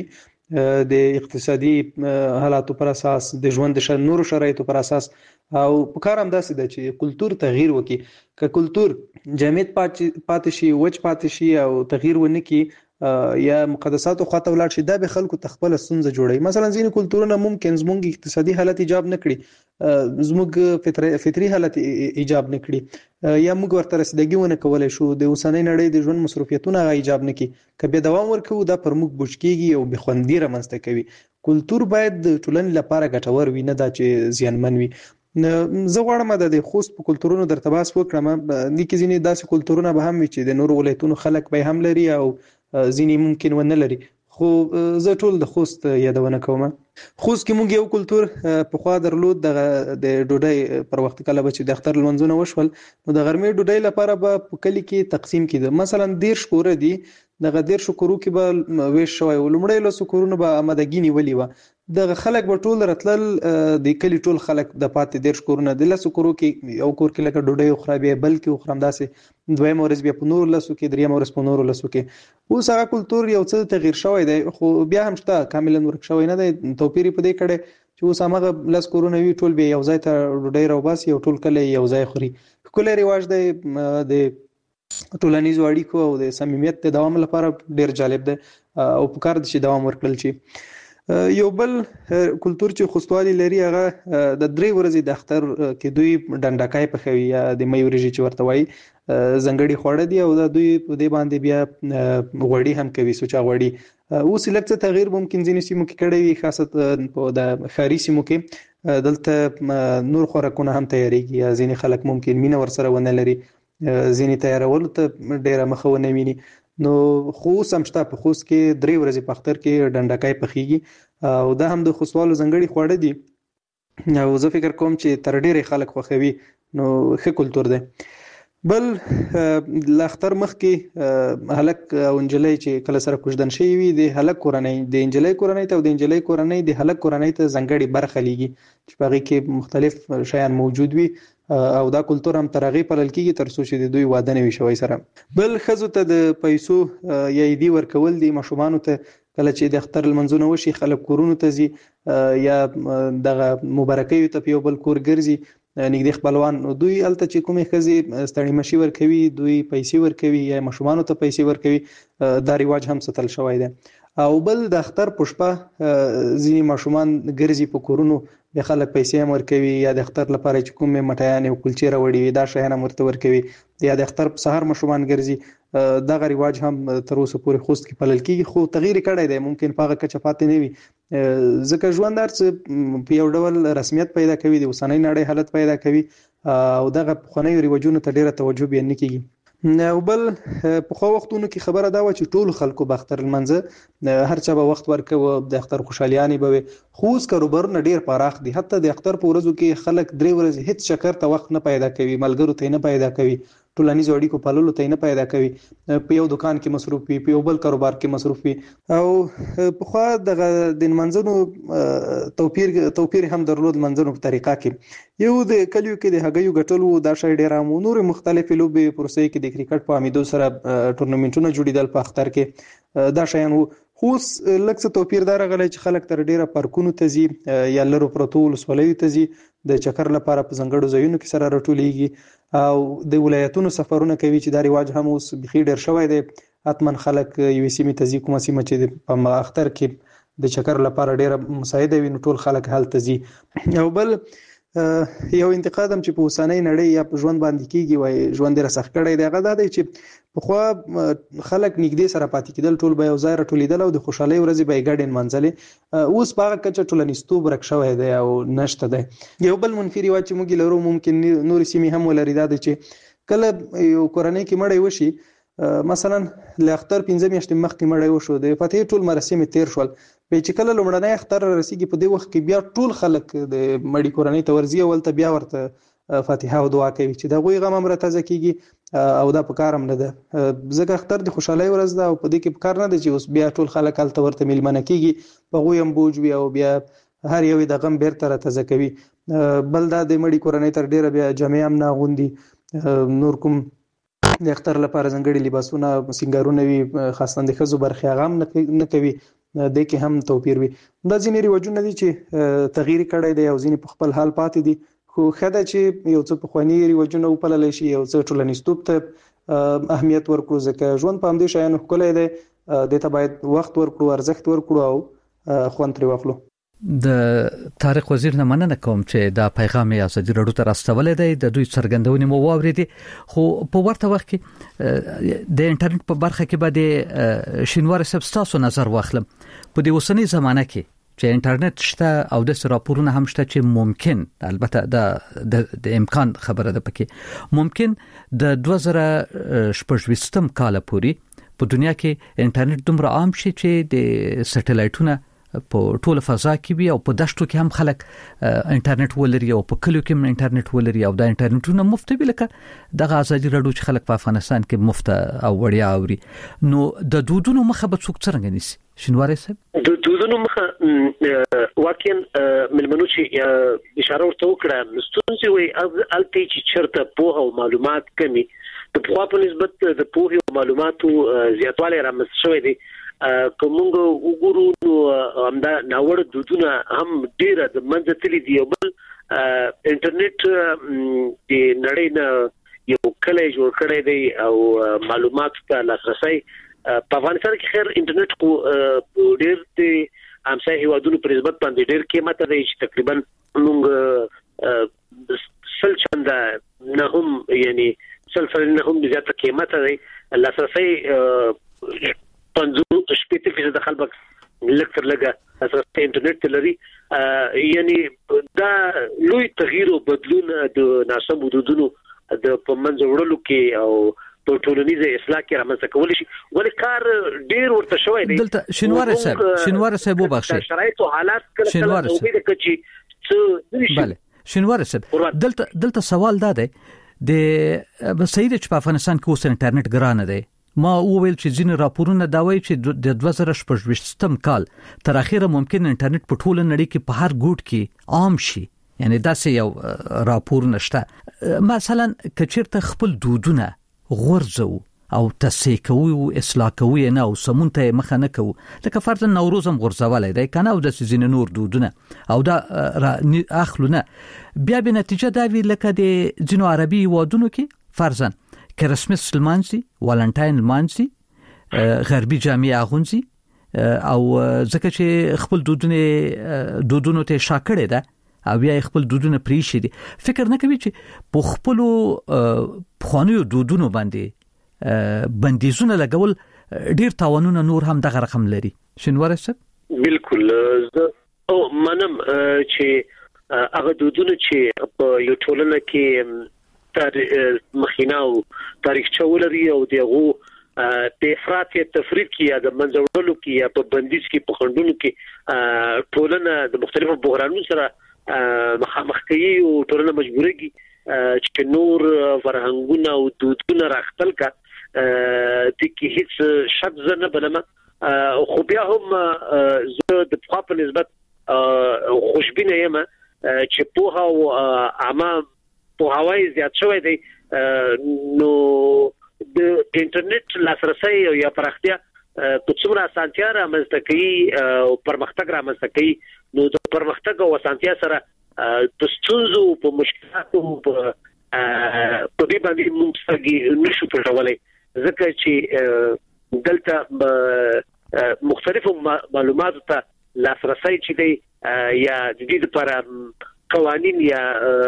د اقتصادي حالاتو پر اساس د ژوند د نورو شرایطو پر اساس او په کار هم داسې ده چې کلتور تغییر وکړي که کلتور جامد پاتې شي وچ پاتې شي او تغییر ونه کړي یا مقدسات او خاطر ولر شي دا به خلکو تخپل سنځ جوړي مثلا ځینې کلتورونه ممکن زموږ اقتصادي حالت ایجاب نه کړي زموږ فطري حالت ایجاب نه کړي یا موږ ورته رسیدګي ونه کولای شو د اوسنۍ نړۍ د ژوند مصرفیتونه ایجاب نه کړي کبه دوام ورکو دا پر موږ بوجکیږي او بخوندی رامنځته کوي کلتور باید د ټولنې لپاره ګټور وي نه دا چې زیانمن وي زه غواړم د خوست په کلتورونو درتباس وکړم د کې ځینې داسې کلتورونه به هم چې د نور ولایتونو خلک به هم لري او ځینې ممکن ونه لري خو زه ټول د خوست یادونه کوم خوست کې موږ یو کلتور په خوا درلود د ډوډۍ پر وخت کله چې د اختر لمنځونه وشول نو د غرمې ډوډۍ لپاره به په کلی کې تقسیم کیده مثلا 10 کور دي دغه 10 کورو کې به ویش شوی ولومړی له کورونو به آمادګی نیولې و د خلک به ټول راتلل د کلی ټول خلک د پاتې 10 کورونه د لاسو کورو کې یو کور کې لکه ډوډۍ خرابې بلکې خرام داسې دویم ورځ بیا په نور لاسو کې دریم ورځ په نور لاسو کې اوس هغه کلتور یو څه تغییر شوی دی خو بیا هم شته کاملا ورک شوی نه دی توپیر په دې کړي چې اوس هغه لاس کورونه وی ټول به یو ځای ته ډوډۍ راوباسي یو ټول کله یو ځای خوري کله ریواج دی د ټولنیزو اړیکو او د صمیمیت د دوام لپاره ډیر جالب دی او په کار دي چې دوام ورکړل شي یو بل کلچر چې خوستوالي لري هغه د 3 ورځې د اختر کې دوی ډنډکای پخوي یا د مې ورځې چې ورته وایي زنګړي خوړه دي او د دوی په دې باندې بیا غوړي هم کوي سوچا غوړي اوس لکه تغییر ممکن ځینې سیمو کې کړي وي خاصه په د خاري سیمو کې دلته نور خوراکونه هم تیاریږي یا ځینې خلک ممکن مینه ورسره ونه لري ځینې تیارول ته ډیره مخونه ویني نو خو سمشته په خوست کې 3 ورځې په اختر کې ډنډکای پخېږي او دا هم د خوستوالو زنګړي خوړه دي او زه فکر کوم چې تر ډیره خلک خوښوي نو ښه کلچر دی بل د اختر مخ کې هلک او انجلۍ چې کله سره کوژدن شي وي د هلک کورنۍ د انجلۍ کورنۍ ته او د انجلۍ کورنۍ د هلک کورنۍ ته زنګړي برخه لیږي چې په هغه کې مختلف شیان موجود وي او دا کلچر هم ترغی پلل کیږي تر څو چې د دوی واده نه وي شوی سره بل خزو ته د پیسو یا دی ورکول دي مشومان ته کله چې د اختر المنځونه وشي خلک کورونو ته زی یا دغه مبارکي ته په بل کور ګرځي نګدي خپلوان دوی الته چې کومې خزي ستړي مشي ورکوي دوی پیسې ورکوي یا مشومان ته پیسې ورکوي دا ریواج هم ستل شوی دی او بل د اختر پښپا ځینې مشومان ګرځي په کورونو د خلک پیسې ورکوي یا د اختر لپاره چې کومې مټیان او کلچر وړي دا شیان مرته ورکوي یا د اختر په سحر مشومان ګرځي دا غریواج هم تر اوسه پورې خوست کې پلل کیږي خو تغییر کړی دی ممکن په هغه کچه پاتې نه وي ځکه ژوندار څه په یو ډول رسمیت پیدا کوي د اوسنۍ نړۍ حالت پیدا کوي او دغه خونی ریواجونه ته ډیره توجه بیا نه کیږي او بل په خو وختونو کې خبره دا و چې ټول خلکو به اختر المنځ هر چا به وخت ورکوي د اختر خوشالیانی به خوس کاروبار نه ډیر پراخ دي حتی د اختر په ورځو کې خلک 3 ورځې هیڅ چکر ته وخت نه پیدا کوي ملګرو ته نه پیدا کوي ټولنیز اړیکو په لولو ته نه پیدا کوي په یو دکان کې مصروف وي په یو بل کاروبار کې مصروف وي او په خو د منځونو توپیر هم درلود منځونو په طریقه کې یو د کلیو کې د هغیو غټلو دا شای ډیر نور مختلفې لوبې پروسې کې د کرکټ په امیدو سره ټورنمنټونه جوړیدل په اختر کې دا شایان خوس لکه توپیر دار غلې چې خلک تر ډیره پارکونو ته زی یا لرو پروتول سولې ته زی د چکر لپاره په زنګړو ځایونو کې سره راټولېږي او د ولایتونو سفرونه کوي چې دا ریواج هم اوس بخي ډیر شوی دی اتمن خلک یو سیمه ته زی کومه سیمه چې په اختر کې د چکر لپاره ډیره مساعده وي نو ټول خلک حالت زی او بل یو انتقادم چې په اوسنۍ نړۍ یا په ژوند باندې کیږي وای ژوند ډیر سخت کړی دی هغه دا دی چې په خو خلک نږدې سره پاتې کېدل ټول به یو ځای راټولېدل او د خوشحالي ورځې به ګډین منځلې اوس په هغه کچه ټولنیستوب ورک شوی دی او نشته دی یو بل منفي ریواج چې موږ لرو ممکن نور سیمې هم ولري دا دی چې کله یو کورنۍ کې مړی وشي مثلا ل اختر 15 میاشتې مخکې مړی وشو د فاتحې ټول مراسم تیر شول په چې کله لومړنۍ اختر رسیدي په دې وخت کې بیا ټول خلک د مړی کورنۍ ته ورځي او ته بیا ورته فاتحه او دعا کوي چې دا غوي غم امر تازه کیږي او دا په کارم نه ده ځکه اختر د خوشحالي ورځ ده او په دې کې په کار نه ده چې اوس بیا ټول خلک الته ورته میلمنه کیږي په غوي هم بوج وي او بیا هر یو د غم بیرته تازه کوي بل دا د مړی کورنۍ تر ډیره بیا جامع هم نه غوندي نور کوم د اختر لپاره ځنګړي لباسونه سنگارونه وي خاصه د خزو برخه غم نه کوي د کې هم توپیر وي دا ځینې ریواجونه دي چې تغییر کړی دی او ځینې په خپل حال پاتې دي خو خدای چې یو څه په خواني ریواجونه وپلل شي یو څه ټولنیستوب ته اهمیت ورکړو ځکه ژوند په همدې شایانو ښکلی دی دته باید وخت ورکړو ارزښت ورکړو او خوند ترې واخلو د طارق وزیر نه مننه کوم چې دا پیغام یې ازادي راډیو ته راستولې دی د دوی څرګندونې مو واوریدي خو په ورته وخت کې د انټرنیټ په برخه کې به شینوار سبستاسو نظر واخلم په دې اوسنۍ زمانه کې چې انټرنیټ شته او د راپورونه هم شته چې ممکن البته د امکان خبره ده پکې ممکن د 2018 کال پورې په دنیا کې انټرنیټ دومره عام شي چې د سټلایټونو په ټوله فضا کې وي او په دشتو کې هم خلک انټرنیټ ولري او په کلیو کې هم انټرنیټ ولري او د انټرنیټونو مفت وي لکه دغه ازادي راډیو چې خلک په افغانستان کې مفت او وړیا اوري نو د دودونو مخه به څوک څنګه نیسي شینواري صاحب د دودونو مخه واقعا ملمنو چې اشاره ورته وکړه مستونزي وي الته چې چرته په او معلومات کمی د په خپل نسبت د په او معلوماتو زیاتوالی رامنځته شوی دی کومونګ وګورو نو همدا ناوړ دودونه هم ډیره د منځتلي دی بل انټرنیټ د نړۍ نه یو کله جوړ کړی دی او معلومات ته لاسرسي په افغانستان کې خیر انټرنیټ کو ډیر دی همسایه هیوادونو پر نسبت باندې ډېر قیمت دی چې تقریبا موږ سل چنده نه هم یعنی سل نه هم زیاته قیمت دی لاسرسي 50% خلک لکتر لګه اساسي انټرنیټ لري یعنی دا لوی تغییر او بدلون د ناسم حدودونو د پمنځ وړلو کې او په ټولنیزه اصلاح کې رامنځته کول شي ولې کار ډیر ورته شوی دی دلته شنوار صاحب وبخښي شرایط او حالات کله امید کچي څه bale شنوار صاحب دلته سوال دا دی د بسید چې په افغانستان کې اوس انټرنیټ ګران دی ما وویل چې ځینې راپورونه دا وایي چې د 2018 کال تر اخیره ممکن انټرنیټ په ټوله نړۍ کې په هر ګوټ کې عام شي یعنی دا سه یو راپور نشته مثلا کچیرته خپل دودونه غورځو او تصحیح کوي او اصلاح کوي نه او سمونته مخه نه کوي لکه فرض نوروز هم غورځولای دی کنه او د سيزین نور دودونه او دا اخلونه بیا به نتیجه دا وی لکه د جنو عربي وادونو کې فرضاً کرسمس لمانځي والنټاین لمانځي غربي جامع اغونځي او ځکه چې خپل دودونو ته شاکړه ده او بیا خپل دودونه پریشي دي فکر نه کوي چې په خپل خوانیو دودونو باندې بندیزونه لګول ډیر تاوانونه نور هم دغه رقم لري شنوار صاحب بالکل او منم چې هغه دودونه چې په یو ټولنه کې مخیناو تاریخ چولري او دغه د افراط تفریط کې یا د منځوړلو کې یا په بندیز کې په خندونو کې ټولنه د مختلفو بحرانونو سره مخامخ کوي او ټولنه مجبورېږي چې نور فرهنګونه او دودونه راختل کا د کې هیڅ شک زنه بلمه خو بیا هم زه د په نسبت خوشبینه یم چې په هوا عامه په هواي زیات شوی دی نو د انټرنیټ لاسرسي یا پراختیا په څومره اسانتیا رامنځته کوي او پرمختګ رامنځته کوي نو د پرمختګ او اسانتیا سره د ستونزو په مشکلاتو په دې باندې موږ نشو پټولای ځکه چې دلته مختلفو معلوماتو ته لاسرسي چې دی یا د دې لپاره قوانين یا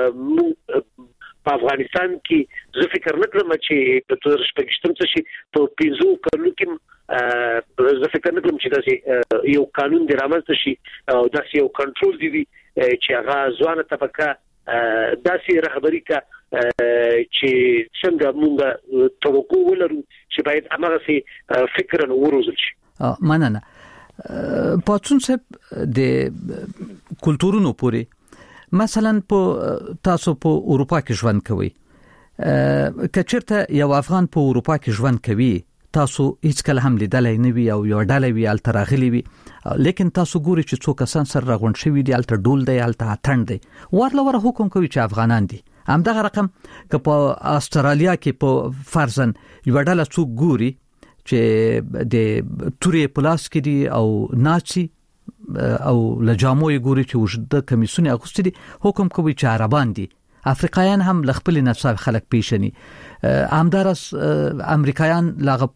په افغانستان کې زه فکر نه کوم چې په تور شپږشتم څه شي په 15 کلو کې زه فکر نه کوم چې دا یو قانون د رامنځته شي او دا یو کنټرول دی چې هغه ځوانه طبقه داسې رهبری کا چې څنګه موږ توقع ولرو چې باید هغه سي فکر نه وروزل شي مننه پاتون صاحب د کلتورونو پوري مثلا په تاسو په اروپا کې ژوند کوي کچرته یو افغان په اروپا کې ژوند کوي تاسو هیڅ کله هم لیدلای نه وي او یو ډالۍ وی التراغلی وي لیکن تاسو ګوري چې څوک کسان سره راغون شوی دی الته ډول دی الته اتند دی ورله حکم کوي چې افغانان دي هم دغه رقم که په استرالیا کې په فرضاً یو ډاله څوک ګوري چې د توري پلاس کې دی او ناچي او لجاموي ګوري چې وجود کمیسونه اغوستي دي حکم کوي چې عربان دي افریقایان هم لخپل نصاب خلق پیشني همدارس امریکایان لاغه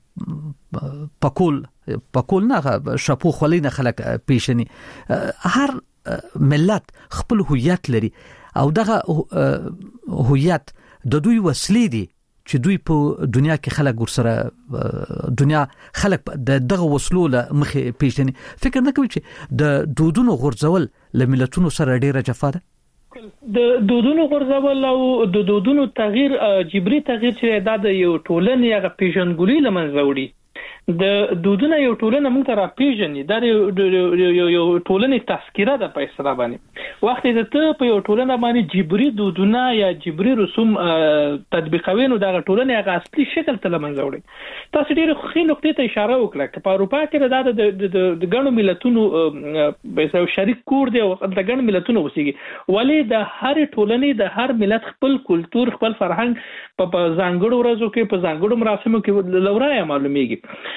پکول نه شپو خلینه خلق پیشني هر ملت خپل هویت لري او دغه هویت د دوی وسلې دي چې دوی په دنیا کې خلک ورسره دنیا خلک دغه وسلو له مخې پیژني فکر نه کوي چې د دودونو غورځول له ملتونو سره ډیره جفا ده د دودونو غورځول او د دودونو تغییر جبري تغییر چې د یو ټولنې هغه پیژنګولي لمنځه وړي د دودونه یو ټولنه موږ ته راپیژني دا یو ټولنې تذکره ده په اصطلاح باندې وخت ته په یو ټولنه باندې جبري دودونه یا جبري رسوم تطبیقوي نو دا ټولنه هغه اصلي شکل ته لمنځه وړي تاسو ډیره ښه نقطې ته اشاره وکړه چې په اروپا کې د ګڼو ملتونو به شریک کور دی او د ګڼو ملتونو وسیږي ولې د هر ټولنې د هر ملت خپل کلچر خپل فرهنګ په ځانګړو ورځو کې په ځانګړو مراسمو کې لورای معلومیږي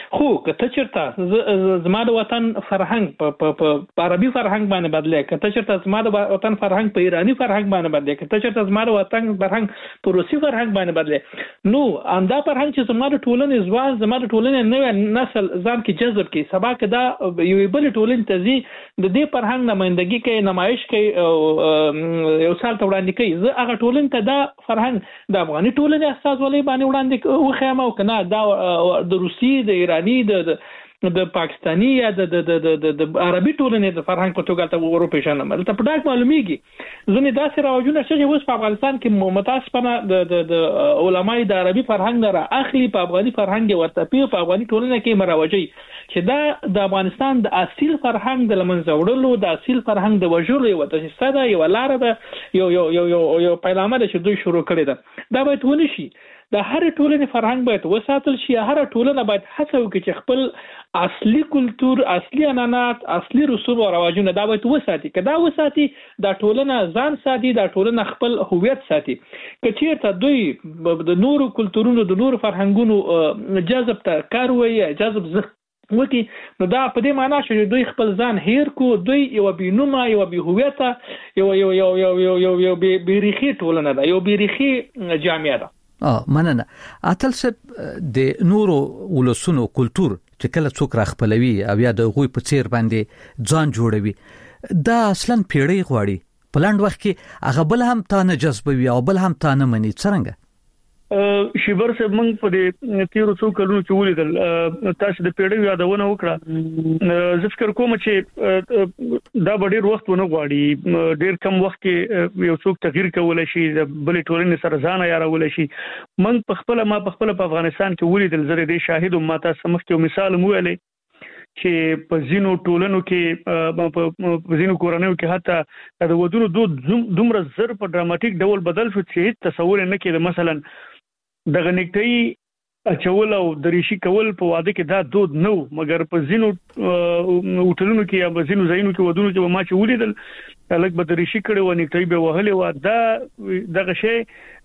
خو کته چرته زما د وطن فرهنګ په عربي فرهنګ باندې بدلې، کته چرته زما د وطن فرهنګ په ایرانی فرهنګ باندې بدلې، کته چرته زما د وطن فرهنګ په روسي فرهنګ باندې بدلې، نو اندا فرهنګ چې زما د ټولنې ځوان زما د ټولنې نوې نسل ځان کې جذب کی سبا کې دا یو بل ټولنې تزي د دې فرهنګ نمائندګي کوي، نمایش کوي او یو سال ته وړاندې کوي. زه هغه ټولنې ته دا فرهنګ د افغاني ټولنې اساس ولې باندې وړاندې وخیمه او کنه دا د روسي د ایرانی د پاکستانی یا د عربي ټولنې د فرهنګ په توګه ته ورو پېژنم. ته په ډاګ معلومیږي ځنې داسې راوجونه چې اوس په افغانستان کې متاسفانه د علماي د عربي فرهنګ نه اخلي په افغاني فرهنګ ورته په افغاني ټولنه کې مروجي چې دا د افغانستان د اصیل فرهنګ د لمنځه وړلو د اصیل فرهنګ د وژلو یو تاسیسه ده، یو لار ده، یو پیغام ده چې دوی شروع کړی ده. دا باید ونشي. د هر ټولنې فرهنګ باید وساتل شي. هر ټولنه باید هڅه وکړي چې خپل اصلي کلچر، اصلي عنعنات، اصلي رسوم او رواجونه دا باید وساتي. که دا وساتي دا ټولنه ځان ساتي، دا ټولنه خپل هویت ساتي. که چیرته دوی د نورو کلتورونو د نورو فرهنګونو جذب ته کار وایي، جذب وکي، نو دا په دې معنی چې دوی خپل ځان هیر کو، دوی یو بینومه، یو بی هویته، یو بیریخي ټولنه ده، یو بیریخي جامعه ده. مننه. اتل صاحب د نورو ولسونو کلچر چې کله څوک راخپلوي او یا د غوي په څیر باندې ځان جوړوي، دا اصلا پیړۍ غواړي. په لاند وخت کې هغه بل هم تا نه جذبوي او بل هم تا نه مني. څنګه شیبر صاحب موږ په دې 1300 کلونو کې ولیدل تاسو د پیړۍ یادونه وکړه. زه فکر کوم چې دا ډېر وخت ونه غواړي، ډېر کم وخت کې یو څوک تغییر کولای شي، د بلې ټولنې سره ځان یارولای شي. موږ په خپل په افغانستان کې ولیدل، زه دې شاهد ما تاسو مخ کې مثال مو ویلې چې په ځینو ټولنو کې په ځینو کورنیو کې حتی د ودونو دود دومره زر په ډراماتیک ډول بدل شو چې تصور نه کېده. مثلا د غنیکټي اچول او دریشي کول په واده کې دا دود نو، مګر په ځینو هوټلونو کې یا په ځینو ځایونو کې ودونو کې ما چې ولیدل الګ به دریشي کړي و، نیکټي به وهلې و. دا دغه شی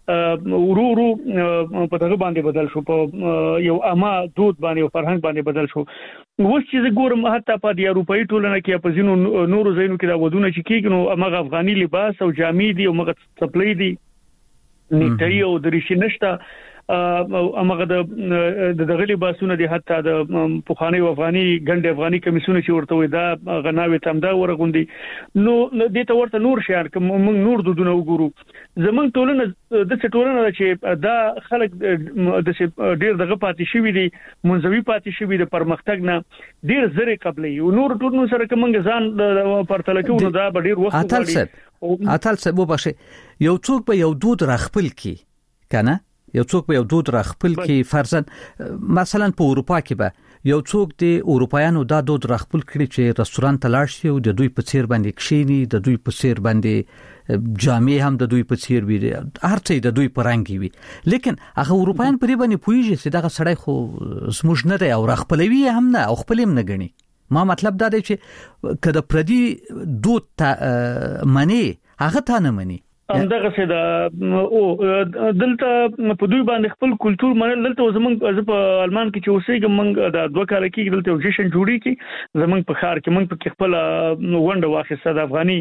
ورو په دغه باندې بدل شو، په یو عامه دود باندې او فرهنګ باندې بدل شو. اوس چې زه ګورم حتی په د اروپאי ټولنه کې په ځینو نورو ځایونو کې دا ودونه چې کېږي نو هغه افغاني لباس او جامې دي او هغه څپلې دي، نیکټي او دریشي نشته. امغه د دغه لباسونه دي، حتی د پوخانی افغاني ګنډ افغاني کمیسونه چې ورته وي دا غناوي تمدا ورغوندي. نو د ته ورته نور شهر کوم موږ نور دودونه وګورو. زمونږ ټولنه د ټولنه چې دا خلک د ډیر دغه پاتې شوی دي، منځوي پاتې شوی د پرمختګ نه ډیر زره قبلې یو نور ټولنه سره کومنګ ځان پرتل کوو. دا ډیر وخت اتل صاحب وبخښه، یو څوک به یو دود راخپل کی کنه، یو څوک به یو دود راخپل کی، فرضاً مثلا په اروپا کې به یو څوک د اروپایانو دا دود راخپل کړي چې رستوران ته لاړ شي او د دوی په څیر باندې کښینی، د دوی په څیر باندې جامې هم د دوی په څیر وي، هر څه د دوی په رنګ وي. لیکن هغه اروپایان په دې باندې پوهیږي چې دا سړی خو زموږ نه دی او راخپلوي هم نه او خپل هم نه غني. ما مطلب دا دی چې کله پردي دود ته منی هغه ته نه منی. همدغه څه دا او دلته په دوی باندې خپل کلچر منل. دلته زمونږ په آلمان کې چې اوسېږم موږ د 2 کال کې دلته جشن جوړی کی زمونږ په خار کې موږ په خپل ونډه واخیسته د افغاني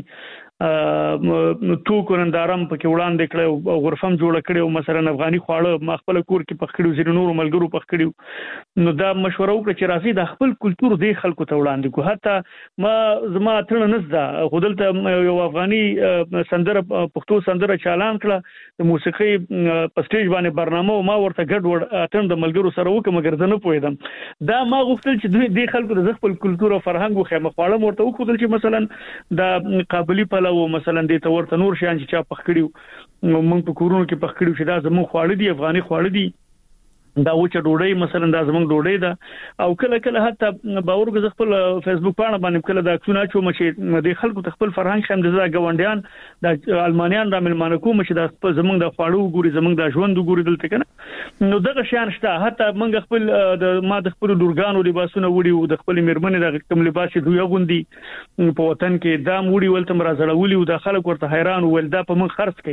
تو کورندارم پکې وړاندې کړو او غرفم جوړ کړو، مثلا افغاني خواړه ما خپل کور کې پخ کړو، زیر نور ملګرو پخ کړو. نو دا مشوره وکړه چې راځي د خپل کلچر د خلکو ته وړاندې کو. حتی ما زما ترنه نزدا خودلته یو افغاني سندره پښتو سندره چالان کړه د موسیقي په سټیج باندې برنامه، ما ورته ګډ وډ اتم د ملګرو سره وکم مګر زه نه پوهیدم. دا ما غوښتل چې دوی د خلکو د خپل کلچر او فرهنګ خو مخاله ورته وکړل چې مثلا د قابلی په او مثلا د تورته نور شان چې چا پخ کړیو موږ په کورونو کې پخ کړیو چې دا زموږ خواړه دي، افغاني خواړه دي، دا وچه ډوډۍ مثلا دا زموږ ډوډۍ ده. او کله کله حتی باور غز خپل فیسبوک باندې باندې کله دا اکسونه چوم چې د خلکو تخپل فرهنګ خم د غونډیان د المانیان را ملمانه کوم چې دا زموږ د خواړو ګوري، زموږ د ژوند ګوري دلته کنه. نو دغه شان شته. حتی موږ خپل د خپل دورګانو لباسونه وړي، د خپل میرمنې د کوم لباس دوی غوندي په وطن کې دا موړي ولته مرزړولي او د خلک ورته حیران ول دا په من خرڅ کوي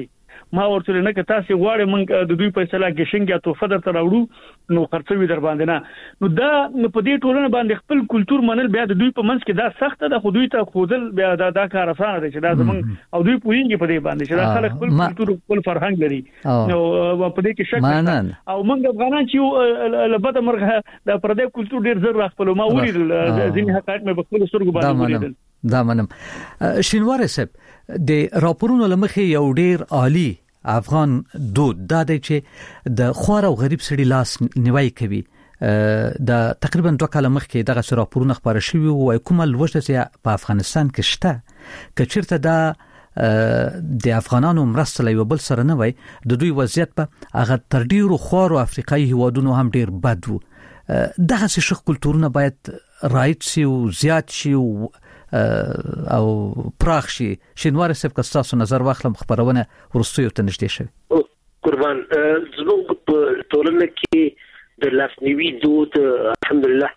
ما ورته نه ک تاسو غواړئ موږ د دوی فیصله ګشنګ یا توفه درته راوړو نو خرڅوي در باندې نه نو دا په دې ټولنه باندې خپل کلچر منل بیا د دوی په منځ کې دا سخت ده خو دوی ته خودل بیا دا کار آسان دی چې دا زمونږ او دوی پوهیږي په دې باندې چې دا خلک خپل کلچر خپل فرهنګ لري نو په دې کې شک او موږ افغانان چې لبد مرغه د پردې کلچر ډیر زر راخپل ما ولیدل ځینې حقایق مې په خپل سترګو باندې ولیدل دا منم شینوار صاحب د راپورونو لمخې یو ډیر عالی افغان دود دا دی چې د خوار او غریب سړي لاس نیوي کوي د تقریبا 2 کال مخکې دغه راپورونه خبره شوی او کومه لوجه په افغانستان کې شته کچیرته دا د افغانانو مرسته یو بل سره نه وای د دوی وضعیت په هغه تر ډیرو خوارو افریقایي هوادونو هم ډیر بد وو دغه شخص کلتورونه باید رایت شي او زیات شي او پراخ شي شینوار صاحب که تاسو نظر واخلم خبرونه ورستیو ته نشته شي قربان زموږ په ټولنه کې د لاسنیوي دود الحمدلله